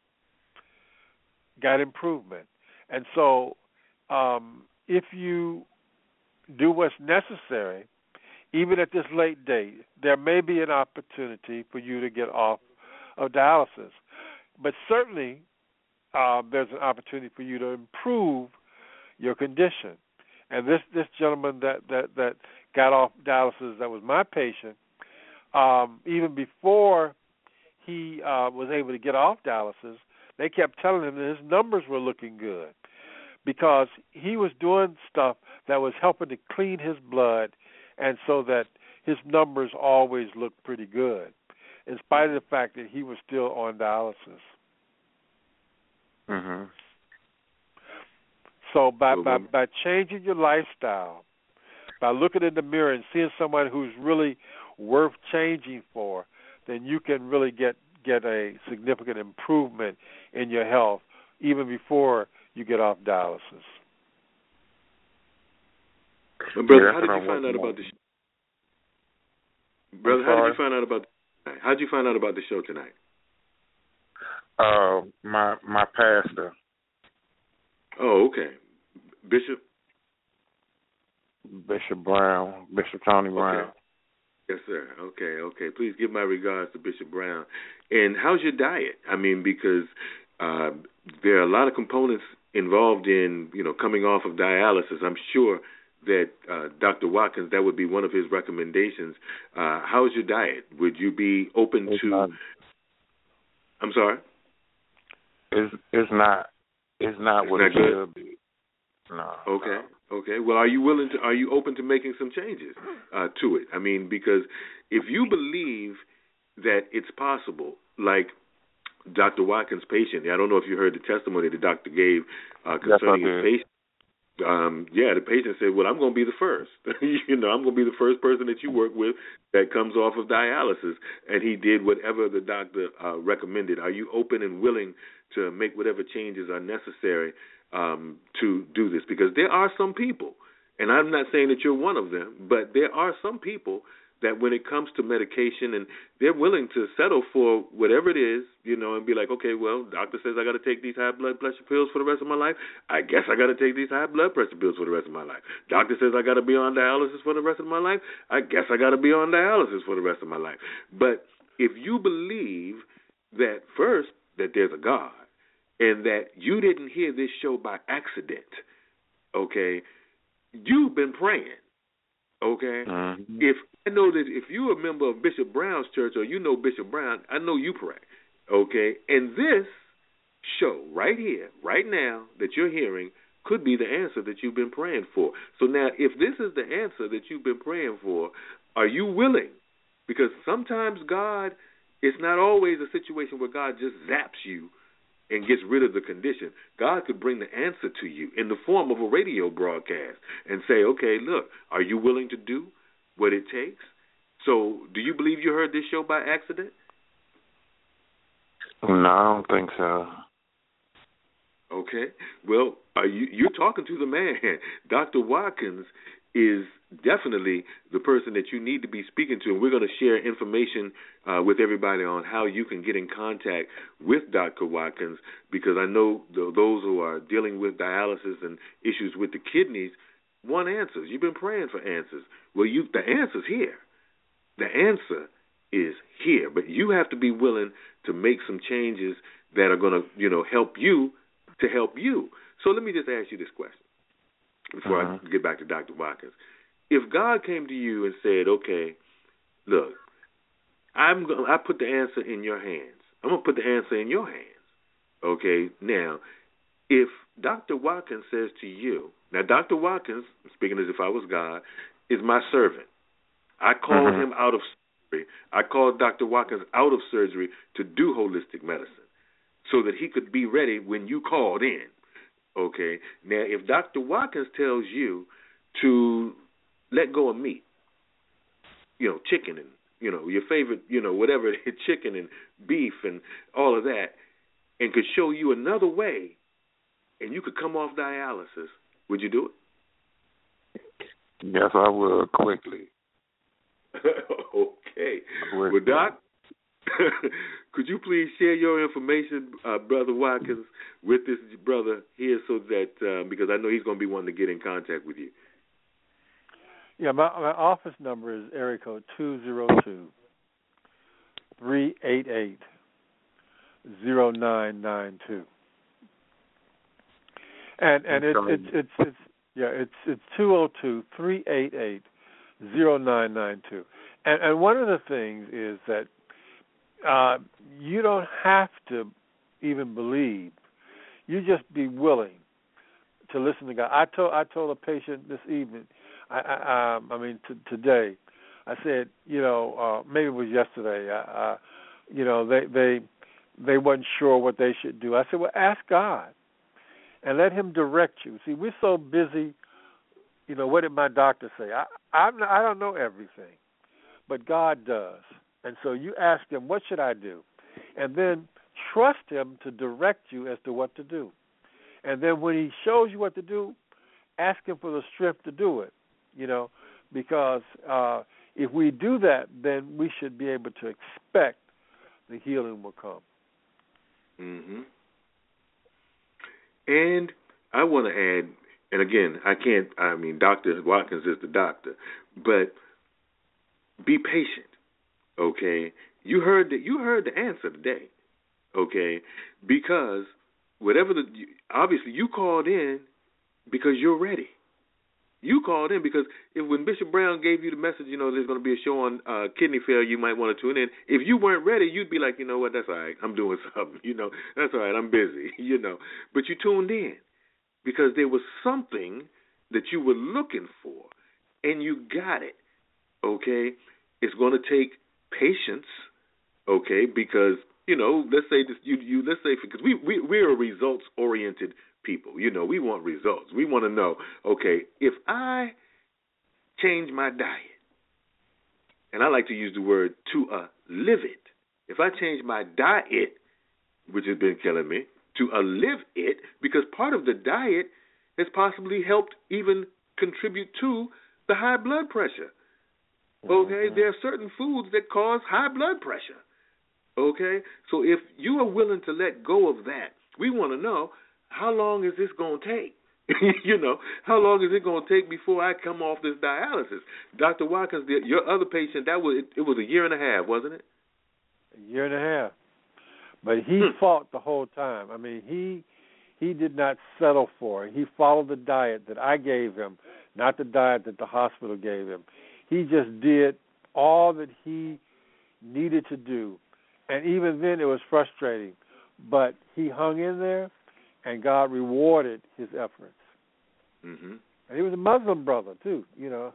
got improvement. And so um, if you do what's necessary, even at this late date, there may be an opportunity for you to get off of dialysis. But certainly uh, there's an opportunity for you to improve your condition. And this, this gentleman that, that, that got off dialysis, that was my patient, um, even before he uh, was able to get off dialysis, they kept telling him that his numbers were looking good because he was doing stuff that was helping to clean his blood, and so that his numbers always looked pretty good, in spite of the fact that he was still on dialysis. Mm-hmm. So by, by, by changing your lifestyle, by looking in the mirror and seeing someone who's really worth changing for, then you can really get, get a significant improvement in your health even before you get off dialysis. Well, brother, how did you find out about the show? Brother, how did you find out about the How did you find out about the show tonight? Uh, my my pastor. Oh, okay. Bishop? Bishop Brown, Bishop Tony Brown. Okay. Yes, sir. Okay, okay. Please give my regards to Bishop Brown. And how's your diet? I mean, because uh, there are a lot of components involved in, you know, coming off of dialysis. I'm sure that uh, Doctor Watkins, that would be one of his recommendations. Uh, how's your diet? Would you be open It's to? not, I'm sorry. It's it's not it's not It's what not it good? should be. No. Okay. No. Okay. Well, are you willing to? Are you open to making some changes uh, to it? I mean, because if you believe that it's possible, like Doctor Watkins' patient, I don't know if you heard the testimony the doctor gave uh, concerning yes, his patient. Um, yeah, the patient said, "Well, I'm going to be the first. you know, I'm going to be the first person that you work with that comes off of dialysis." And he did whatever the doctor uh, recommended. Are you open and willing to make whatever changes are necessary um, to do this? Because there are some people, and I'm not saying that you're one of them, but there are some people that when it comes to medication, and they're willing to settle for whatever it is, you know, and be like, okay, well, doctor says I got to take these high blood pressure pills for the rest of my life. I guess I got to take these high blood pressure pills for the rest of my life. Doctor says I got to be on dialysis for the rest of my life. I guess I got to be on dialysis for the rest of my life. But if you believe that, first, that there's a God, and that you didn't hear this show by accident, okay, you've been praying. Okay? Mm-hmm. If I know that if you're a member of Bishop Brown's church or you know Bishop Brown, I know you pray. Okay? And this show right here, right now, that you're hearing could be the answer that you've been praying for. So now, if this is the answer that you've been praying for, are you willing? Because sometimes God, it's not always a situation where God just zaps you and gets rid of the condition. God could bring the answer to you in the form of a radio broadcast and say, okay, look, are you willing to do what it takes? So do you believe you heard this show by accident? No, I don't think so. Okay. Well, are you, you're talking to the man. Doctor Watkins is definitely the person that you need to be speaking to, and we're going to share information uh, with everybody on how you can get in contact with Doctor Watkins, because I know the, those who are dealing with dialysis and issues with the kidneys want answers. You've been praying for answers. Well, you the answer's here. The answer is here, but you have to be willing to make some changes that are going to, you know, help you to help you. So let me just ask you this question before uh-huh. I get back to Doctor Watkins. If God came to you and said, okay, look, I'm gonna, I put the answer in your hands. I'm going to put the answer in your hands. Okay, now, if Doctor Watkins says to you, now Doctor Watkins, speaking as if I was God, is my servant. I called uh-huh. him out of surgery. I called Doctor Watkins out of surgery to do holistic medicine so that he could be ready when you called in. Okay, now if Doctor Watkins tells you to let go of meat, you know, chicken and, you know, your favorite, you know, whatever, chicken and beef and all of that, and could show you another way and you could come off dialysis, would you do it? Yes, I would, quickly. Okay. Quickly. Well, Doc, could you please share your information, uh, Brother Watkins, with this brother here so that, uh, because I know he's going to be wanting to get in contact with you. Yeah, my, my office number is area code two zero two, three eight eight, zero nine nine two. And and it's it's it's it's yeah, it's it's two zero two, three eight eight, zero nine nine two. And and one of the things is that uh, you don't have to even believe. You just be willing to listen to God. I told I told a patient this evening, I, I, um, I mean t- today, I said, you know, uh, maybe it was yesterday. Uh, uh, you know, they they they wasn't sure what they should do. I said, well, ask God and let Him direct you. See, we're so busy. You know, what did my doctor say? I I'm not, I don't know everything, but God does. And so you ask Him, what should I do? And then trust Him to direct you as to what to do. And then when He shows you what to do, ask Him for the strength to do it, you know, because uh, if we do that, then we should be able to expect the healing will come. Mm-hmm. And I want to add, and again, I can't, I mean, Doctor Watkins is the doctor, but be patient. Okay, you heard that. You heard the answer today. Okay, because whatever the obviously you called in because you're ready. You called in because if when Bishop Brown gave you the message, you know, there's going to be a show on uh, kidney failure, you might want to tune in. If you weren't ready, you'd be like, you know what, that's all right. I'm doing something. You know, that's all right. I'm busy. You know, but you tuned in because there was something that you were looking for, and you got it. Okay, it's going to take patience. Okay, because you know, let's say this, you you let's say because we we we're a results oriented people. You know, we want results. We want to know, okay, if I change my diet, and I like to use the word to uh, live it. If I change my diet, which has been killing me, to uh, live it, because part of the diet has possibly helped even contribute to the high blood pressure. Okay, mm-hmm. There are certain foods that cause high blood pressure. Okay, so if you are willing to let go of that, we want to know, how long is this going to take? You know, how long is it going to take before I come off this dialysis? Doctor Watkins, the, your other patient, that was it, it was a year and a half, wasn't it? A year and a half. But he hmm. fought the whole time. I mean, he he did not settle for it. He followed the diet that I gave him, not the diet that the hospital gave him. He just did all that he needed to do. And even then it was frustrating. But he hung in there, and God rewarded his efforts. Mm-hmm. And he was a Muslim brother, too, you know.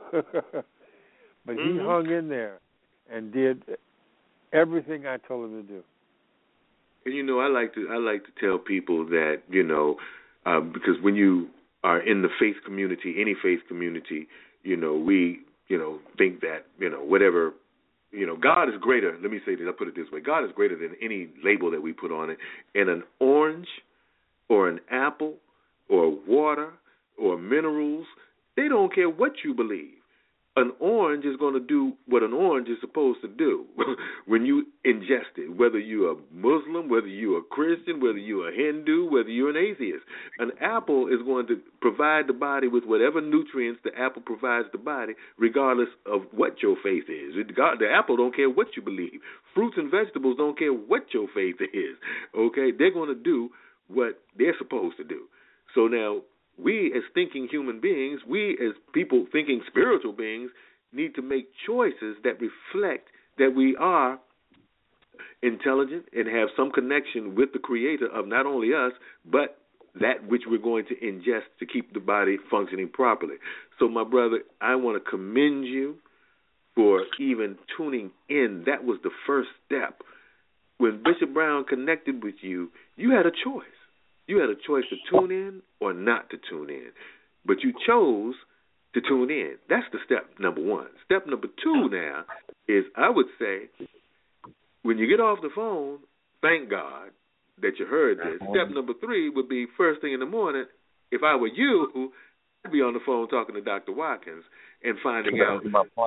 But mm-hmm. he hung in there and did everything I told him to do. And, you know, I like to I like to tell people that, you know, uh, because when you are in the faith community, any faith community, you know, we, you know, think that, you know, whatever, you know, God is greater. Let me say this. I'll put it this way. God is greater than any label that we put on it. And an orange or an apple or water or minerals, they don't care what you believe. An orange is going to do what an orange is supposed to do when you ingest it, whether you're a Muslim, whether you're a Christian, whether you're a Hindu, whether you're an atheist. An apple is going to provide the body with whatever nutrients the apple provides the body, regardless of what your faith is. The apple don't care what you believe. Fruits and vegetables don't care what your faith is. Okay? They're going to do what they're supposed to do. So now, we as thinking human beings, we as people thinking spiritual beings, need to make choices that reflect that we are intelligent and have some connection with the creator of not only us, but that which we're going to ingest to keep the body functioning properly. So, my brother, I want to commend you for even tuning in. That was the first step. When Bishop Brown connected with you, you had a choice. You had a choice to tune in or not to tune in. But you chose to tune in. That's the step number one. Step number two now is, I would say, when you get off the phone, thank God that you heard this. Step number three would be first thing in the morning. If I were you, I'd be on the phone talking to Doctor Watkins and finding out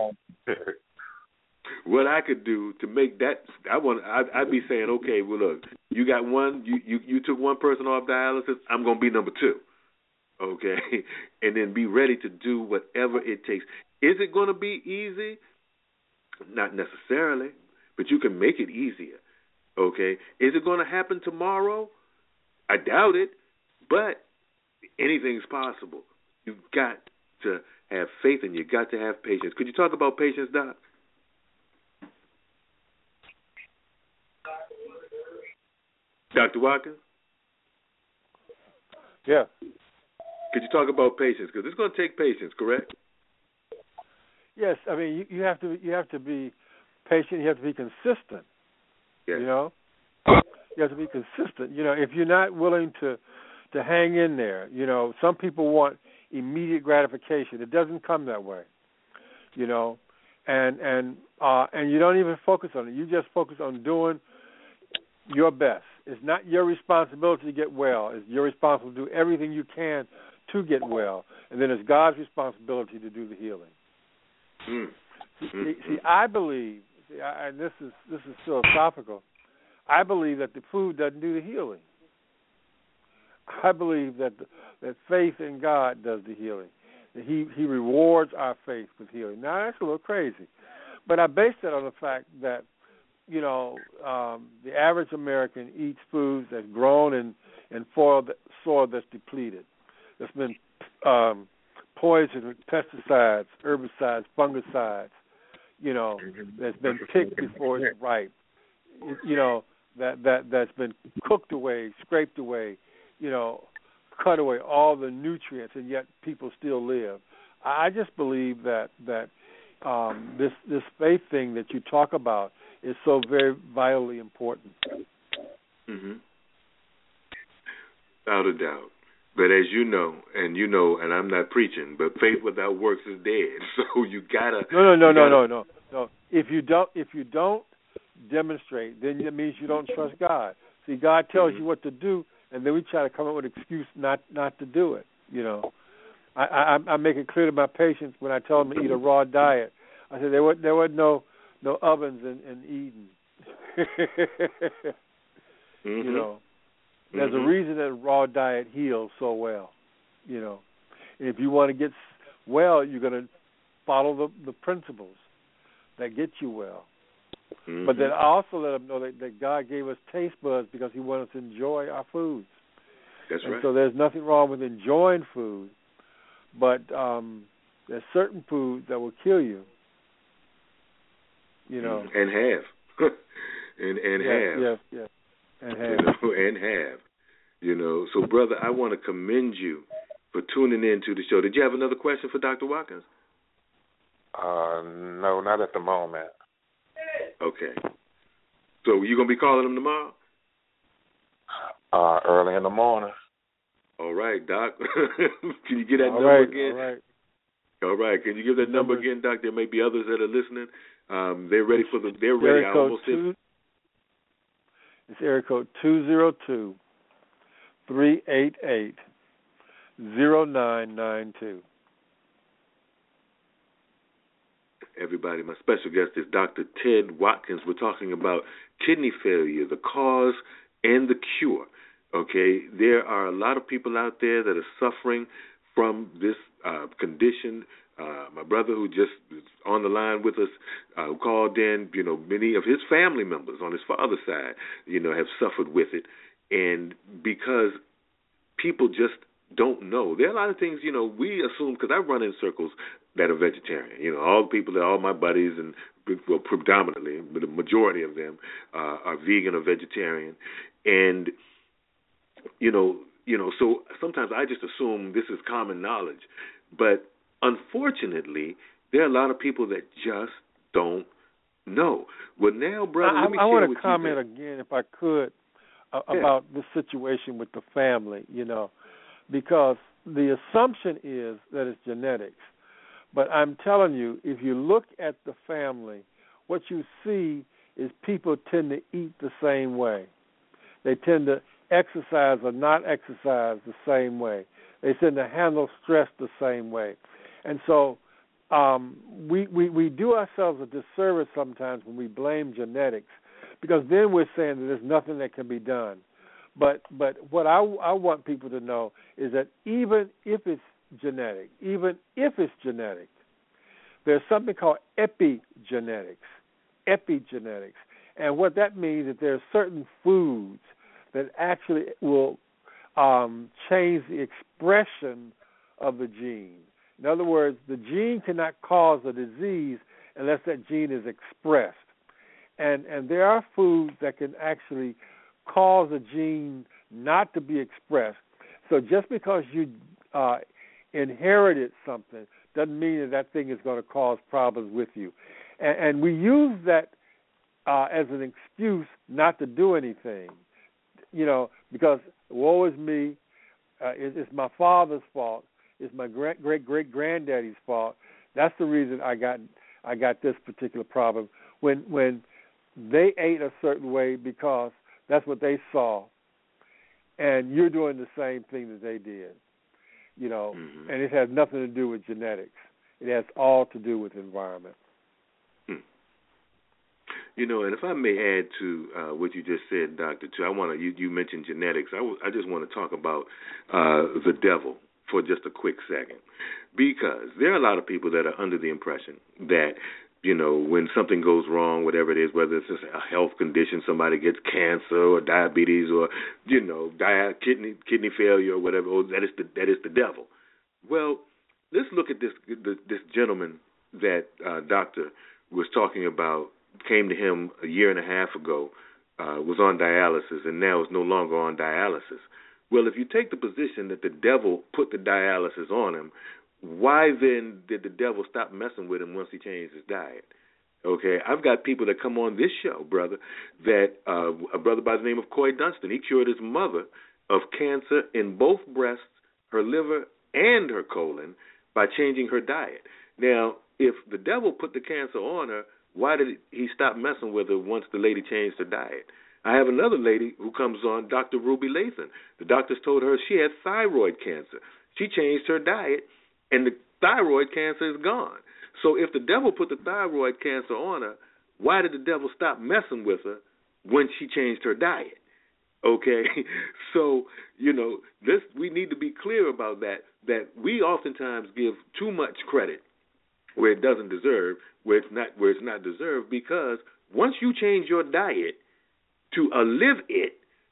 what I could do to make that. I want. I'd, I'd be saying, okay, well, look, you got one. You, you you took one person off dialysis. I'm going to be number two. Okay, and then be ready to do whatever it takes. Is it going to be easy? Not necessarily, but you can make it easier. Okay, is it going to happen tomorrow? I doubt it, but anything's possible. You've got to have faith and you've got to have patience. Could you talk about patience, Doc? Doctor Watkins? Yeah. Could you talk about patience? Because it's going to take patience, correct? Yes. I mean, you, you have to you have to be patient. You have to be consistent. Yes. You know, you have to be consistent. You know, if you're not willing to to hang in there, you know, some people want immediate gratification. It doesn't come that way. You know, and and uh, and you don't even focus on it. You just focus on doing your best. It's not your responsibility to get well. It's your responsibility to do everything you can to get well. And then it's God's responsibility to do the healing. Mm. See, see, I believe, see, I, and this is this is philosophical, I believe that the food doesn't do the healing. I believe that the, that faith in God does the healing. That he, he rewards our faith with healing. Now, that's a little crazy. but I based it on the fact that, you know, um, the average American eats foods that's grown in, in soil, that, soil that's depleted, that's been um, poisoned with pesticides, herbicides, fungicides, you know, that's been picked before it's ripe, you know, that, that, that's been cooked away, scraped away, you know, cut away all the nutrients, and yet people still live. I just believe that that um, this this faith thing that you talk about is so very vitally important. Mm-hmm. Without a doubt. But as you know, and you know, and I'm not preaching, but faith without works is dead. So you gotta. No, no, no, no, gotta, no, no, no. If you don't, if you don't demonstrate, then it means you don't trust God. See, God tells mm-hmm. you what to do, and then we try to come up with an excuse not not to do it. You know. I, I, I make it clear to my patients when I tell them to eat a raw diet. I said there was there was no no ovens in, in Eden. mm-hmm. You know, there's mm-hmm. a reason that raw diet heals so well. You know, and if you want to get well, you're going to follow the the principles that get you well. Mm-hmm. But then I also let them know that, that God gave us taste buds because He wants us to enjoy our foods. That's and right. So there's nothing wrong with enjoying food. But um, there's certain foods that will kill you, you know. And have. and and yes, have. Yes, yes, and have. You know, and have. You know, so, brother, I want to commend you for tuning in to the show. Did you have another question for Doctor Watkins? Uh, no, not at the moment. Okay. So you going to be calling him tomorrow? Uh, early in the morning. All right, Doc. Can you get that all number right, again? All right. All right. Can you give that number, number again, Doc? There may be others that are listening. Um, they're ready for the. They're ready. I almost two, it's area code two zero two three eight eight zero nine nine two. Everybody, my special guest is Doctor Ted Watkins. We're talking about kidney failure, the cause and the cure. Okay, there are a lot of people out there that are suffering from this uh, condition. Uh, my brother who just is on the line with us, uh, who called in, you know, many of his family members on his father's side, you know, have suffered with it. And because people just don't know. There are a lot of things, you know, we assume, because I run in circles that are vegetarian. You know, all the people, that all my buddies, and well, predominantly, but the majority of them uh, are vegan or vegetarian. And You know, you know. So sometimes I just assume this is common knowledge, but unfortunately, there are a lot of people that just don't know. Well, now, brother, I, let me I, I share want with to comment you again, if I could, uh, yeah. about the situation with the family. You know, because the assumption is that it's genetics, but I'm telling you, if you look at the family, what you see is people tend to eat the same way. They tend to exercise or not exercise the same way. They tend to handle stress the same way. And so um, we, we, we do ourselves a disservice sometimes when we blame genetics, because then we're saying that there's nothing that can be done. But but what I, I want people to know is that even if it's genetic, even if it's genetic, there's something called epigenetics, epigenetics. And what that means is that there are certain foods that actually will um, change the expression of the gene. In other words, the gene cannot cause a disease unless that gene is expressed. And and there are foods that can actually cause a gene not to be expressed. So just because you uh, inherited something doesn't mean that that thing is going to cause problems with you. And, and we use that uh, as an excuse not to do anything. You know, because woe is me, uh, it, it's my father's fault, it's my great great great granddaddy's fault. That's the reason I got I got this particular problem. When when they ate a certain way because that's what they saw, and you're doing the same thing that they did. You know, mm-hmm. and it has nothing to do with genetics. It has all to do with environment. You know, and if I may add to uh, what you just said, Doctor Too, I want to. You, you mentioned genetics. I, w- I just want to talk about uh, the devil for just a quick second, because there are a lot of people that are under the impression that you know, when something goes wrong, whatever it is, whether it's just a health condition, somebody gets cancer or diabetes or, you know, di- kidney kidney failure or whatever, or that is the that is the devil. Well, let's look at this this gentleman that uh, doctor was talking about, came to him a year and a half ago, uh, was on dialysis, and now is no longer on dialysis. Well, if you take the position that the devil put the dialysis on him, why then did the devil stop messing with him once he changed his diet? Okay, I've got people that come on this show, brother, that uh, a brother by the name of Coy Dunston, he cured his mother of cancer in both breasts, her liver, and her colon by changing her diet. Now, if the devil put the cancer on her, why did he stop messing with her once the lady changed her diet? I have another lady who comes on, Doctor Ruby Lathan. The doctors told her she had thyroid cancer. She changed her diet, and the thyroid cancer is gone. So if the devil put the thyroid cancer on her, why did the devil stop messing with her when she changed her diet? Okay, so, you know, this we need to be clear about that, that we oftentimes give too much credit where it doesn't deserve, where it's not where it's not deserved, because once you change your diet to a live it,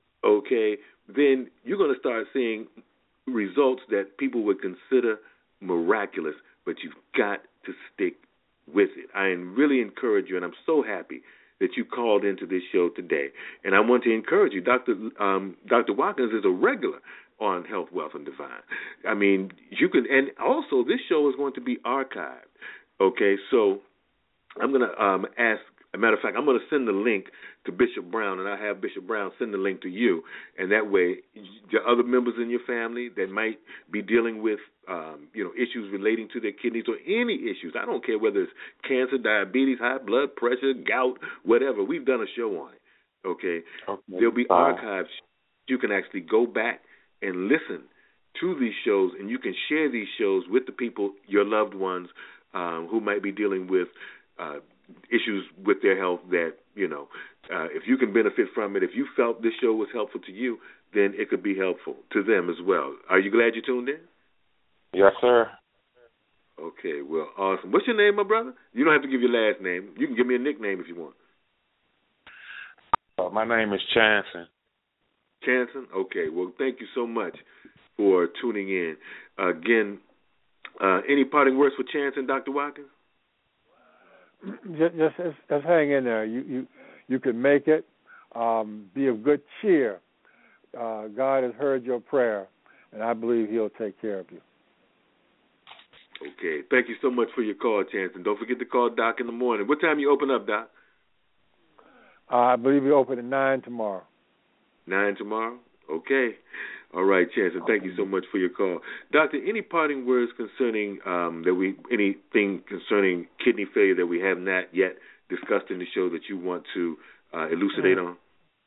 okay, then you're going to start seeing results that people would consider miraculous, but you've got to stick with it. I really encourage you, and I'm so happy that you called into this show today. And I want to encourage you. Doctor Um, Doctor Watkins is a regular on Health, Wealth, and Divine. I mean, you can, and also this show is going to be archived. Okay, so I'm going to um, ask, as a matter of fact, I'm going to send the link to Bishop Brown, and I have Bishop Brown send the link to you, and that way the other members in your family that might be dealing with um, you know, issues relating to their kidneys or any issues, I don't care whether it's cancer, diabetes, high blood pressure, gout, whatever, we've done a show on it, okay? okay. There'll be archives. You can actually go back and listen to these shows, and you can share these shows with the people, your loved ones, um, who might be dealing with uh, issues with their health that, you know, uh, if you can benefit from it, if you felt this show was helpful to you, then it could be helpful to them as well. Are you glad you tuned in? Yes, sir. Okay, well, awesome. What's your name, my brother? You don't have to give your last name. You can give me a nickname if you want. Uh, my name is Chanson. Chanson? Okay, well, thank you so much for tuning in. Uh, again, uh, any parting words for Chanson, Doctor Watkins? Just, just, just hang in there. You, you, you can make it. Um, be of good cheer. Uh, God has heard your prayer, and I believe He'll take care of you. Okay. Thank you so much for your call, Chanson. Don't forget to call Doc in the morning. What time you open up, Doc? Uh, I believe we open at nine tomorrow. Nine tomorrow? Okay. All right, Chanson. Thank you so much for your call, Doctor. Any parting words concerning um, that we anything concerning kidney failure that we have not yet discussed in the show that you want to uh, elucidate on?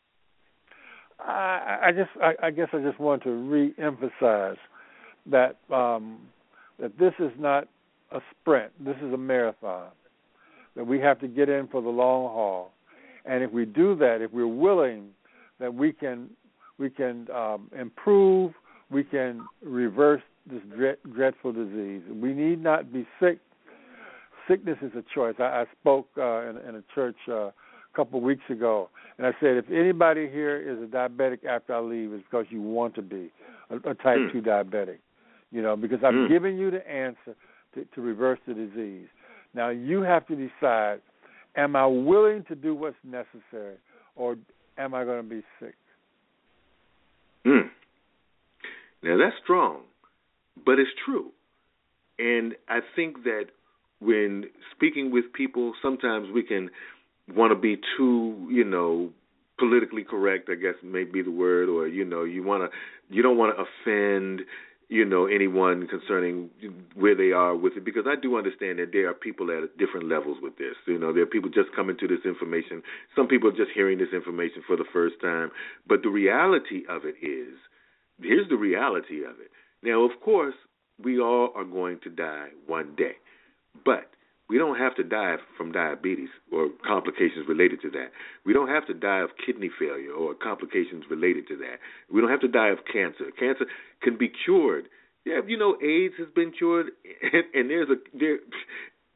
I, I just, I, I guess, I just want to re-emphasize that um, that this is not a sprint. This is a marathon. That we have to get in for the long haul, and if we do that, if we're willing, that we can. We can um, improve, we can reverse this dread, dreadful disease. We need not be sick. Sickness is a choice. I, I spoke uh, in, in a church uh, a couple of weeks ago, and I said, if anybody here is a diabetic after I leave, it's because you want to be a, a type mm. two diabetic, you know, because I've mm. given you the answer to, to reverse the disease. Now you have to decide, am I willing to do what's necessary, or am I going to be sick? Mm. Now, that's strong, but it's true. And I think that when speaking with people, sometimes we can want to be too, you know, politically correct, I guess may be the word, or, you know, you want to, you don't want to offend, you know, anyone concerning where they are with it, because I do understand that there are people at different levels with this. You know, there are people just coming to this information. Some people are just hearing this information for the first time. But the reality of it is, here's the reality of it. Now, of course, we all are going to die one day. But we don't have to die from diabetes or complications related to that. We don't have to die of kidney failure or complications related to that. We don't have to die of cancer. Cancer can be cured. Yeah, you know, AIDS has been cured, and, and there's a there.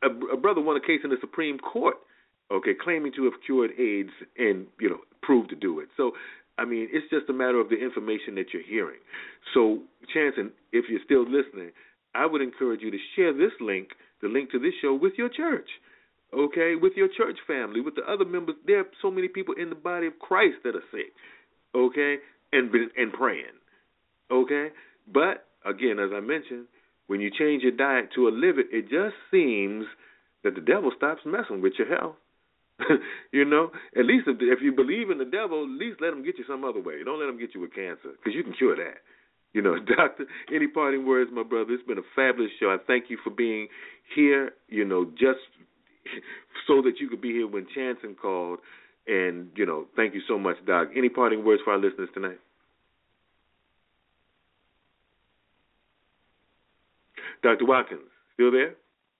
a, a brother won a case in the Supreme Court, okay, claiming to have cured AIDS and, you know, proved to do it. So, I mean, it's just a matter of the information that you're hearing. So, Chanson, if you're still listening, I would encourage you to share this link, the link to this show, with your church, okay, with your church family, with the other members. There are so many people in the body of Christ that are sick, okay, and and praying, okay. But, again, as I mentioned, when you change your diet to a liver, it just seems that the devil stops messing with your health. You know, at least if, if you believe in the devil, at least let him get you some other way. Don't let him get you with cancer, because you can cure that. You know, Doctor, any parting words, my brother? It's been a fabulous show. I thank you for being here, you know, just so that you could be here when Chanson called. And, you know, thank you so much, Doc. Any parting words for our listeners tonight? Doctor Watkins, still there?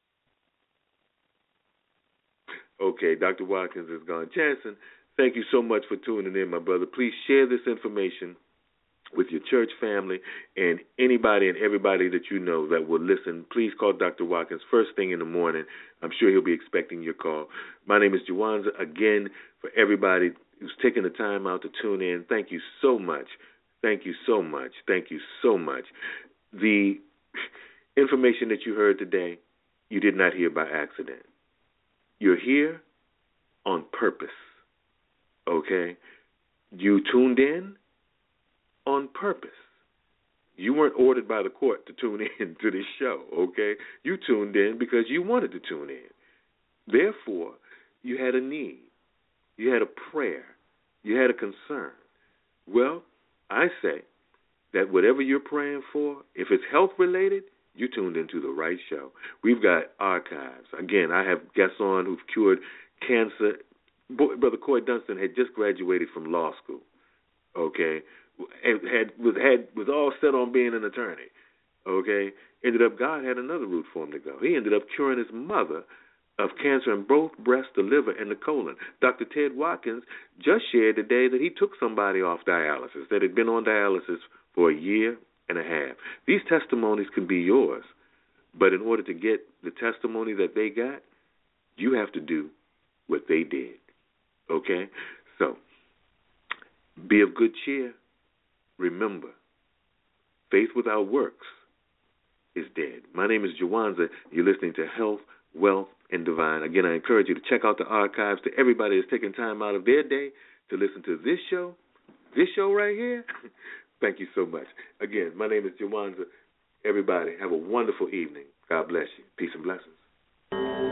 Okay, Doctor Watkins is gone. Chanson, thank you so much for tuning in, my brother. Please share this information with your church family and anybody and everybody that you know that will listen. Please call Doctor Watkins first thing in the morning. I'm sure he'll be expecting your call. My name is Jawanza. Again, for everybody who's taking the time out to tune in, thank you so much. Thank you so much. Thank you so much. The information that you heard today, you did not hear by accident. You're here on purpose, okay? You tuned in on purpose. You weren't ordered by the court to tune in to this show, okay? You tuned in because you wanted to tune in. Therefore, you had a need. You had a prayer. You had a concern. Well, I say that whatever you're praying for, if it's health-related, you tuned into the right show. We've got archives. Again, I have guests on who've cured cancer. Brother Coy Dunston had just graduated from law school, okay, and had was had was all set on being an attorney, okay. Ended up, God had another route for him to go. He ended up curing his mother of cancer in both breast, the liver, and the colon. Doctor Ted Watkins just shared today that he took somebody off dialysis that had been on dialysis for a year and a half. These testimonies can be yours, but in order to get the testimony that they got, you have to do what they did, okay? So, be of good cheer. Remember, faith without works is dead. My name is Jawanza. You're listening to Health, Wealth, and Divine. Again, I encourage you to check out the archives. To everybody that's taking time out of their day to listen to this show, this show right here, thank you so much. Again, my name is Jawanza. Everybody, have a wonderful evening. God bless you. Peace and blessings.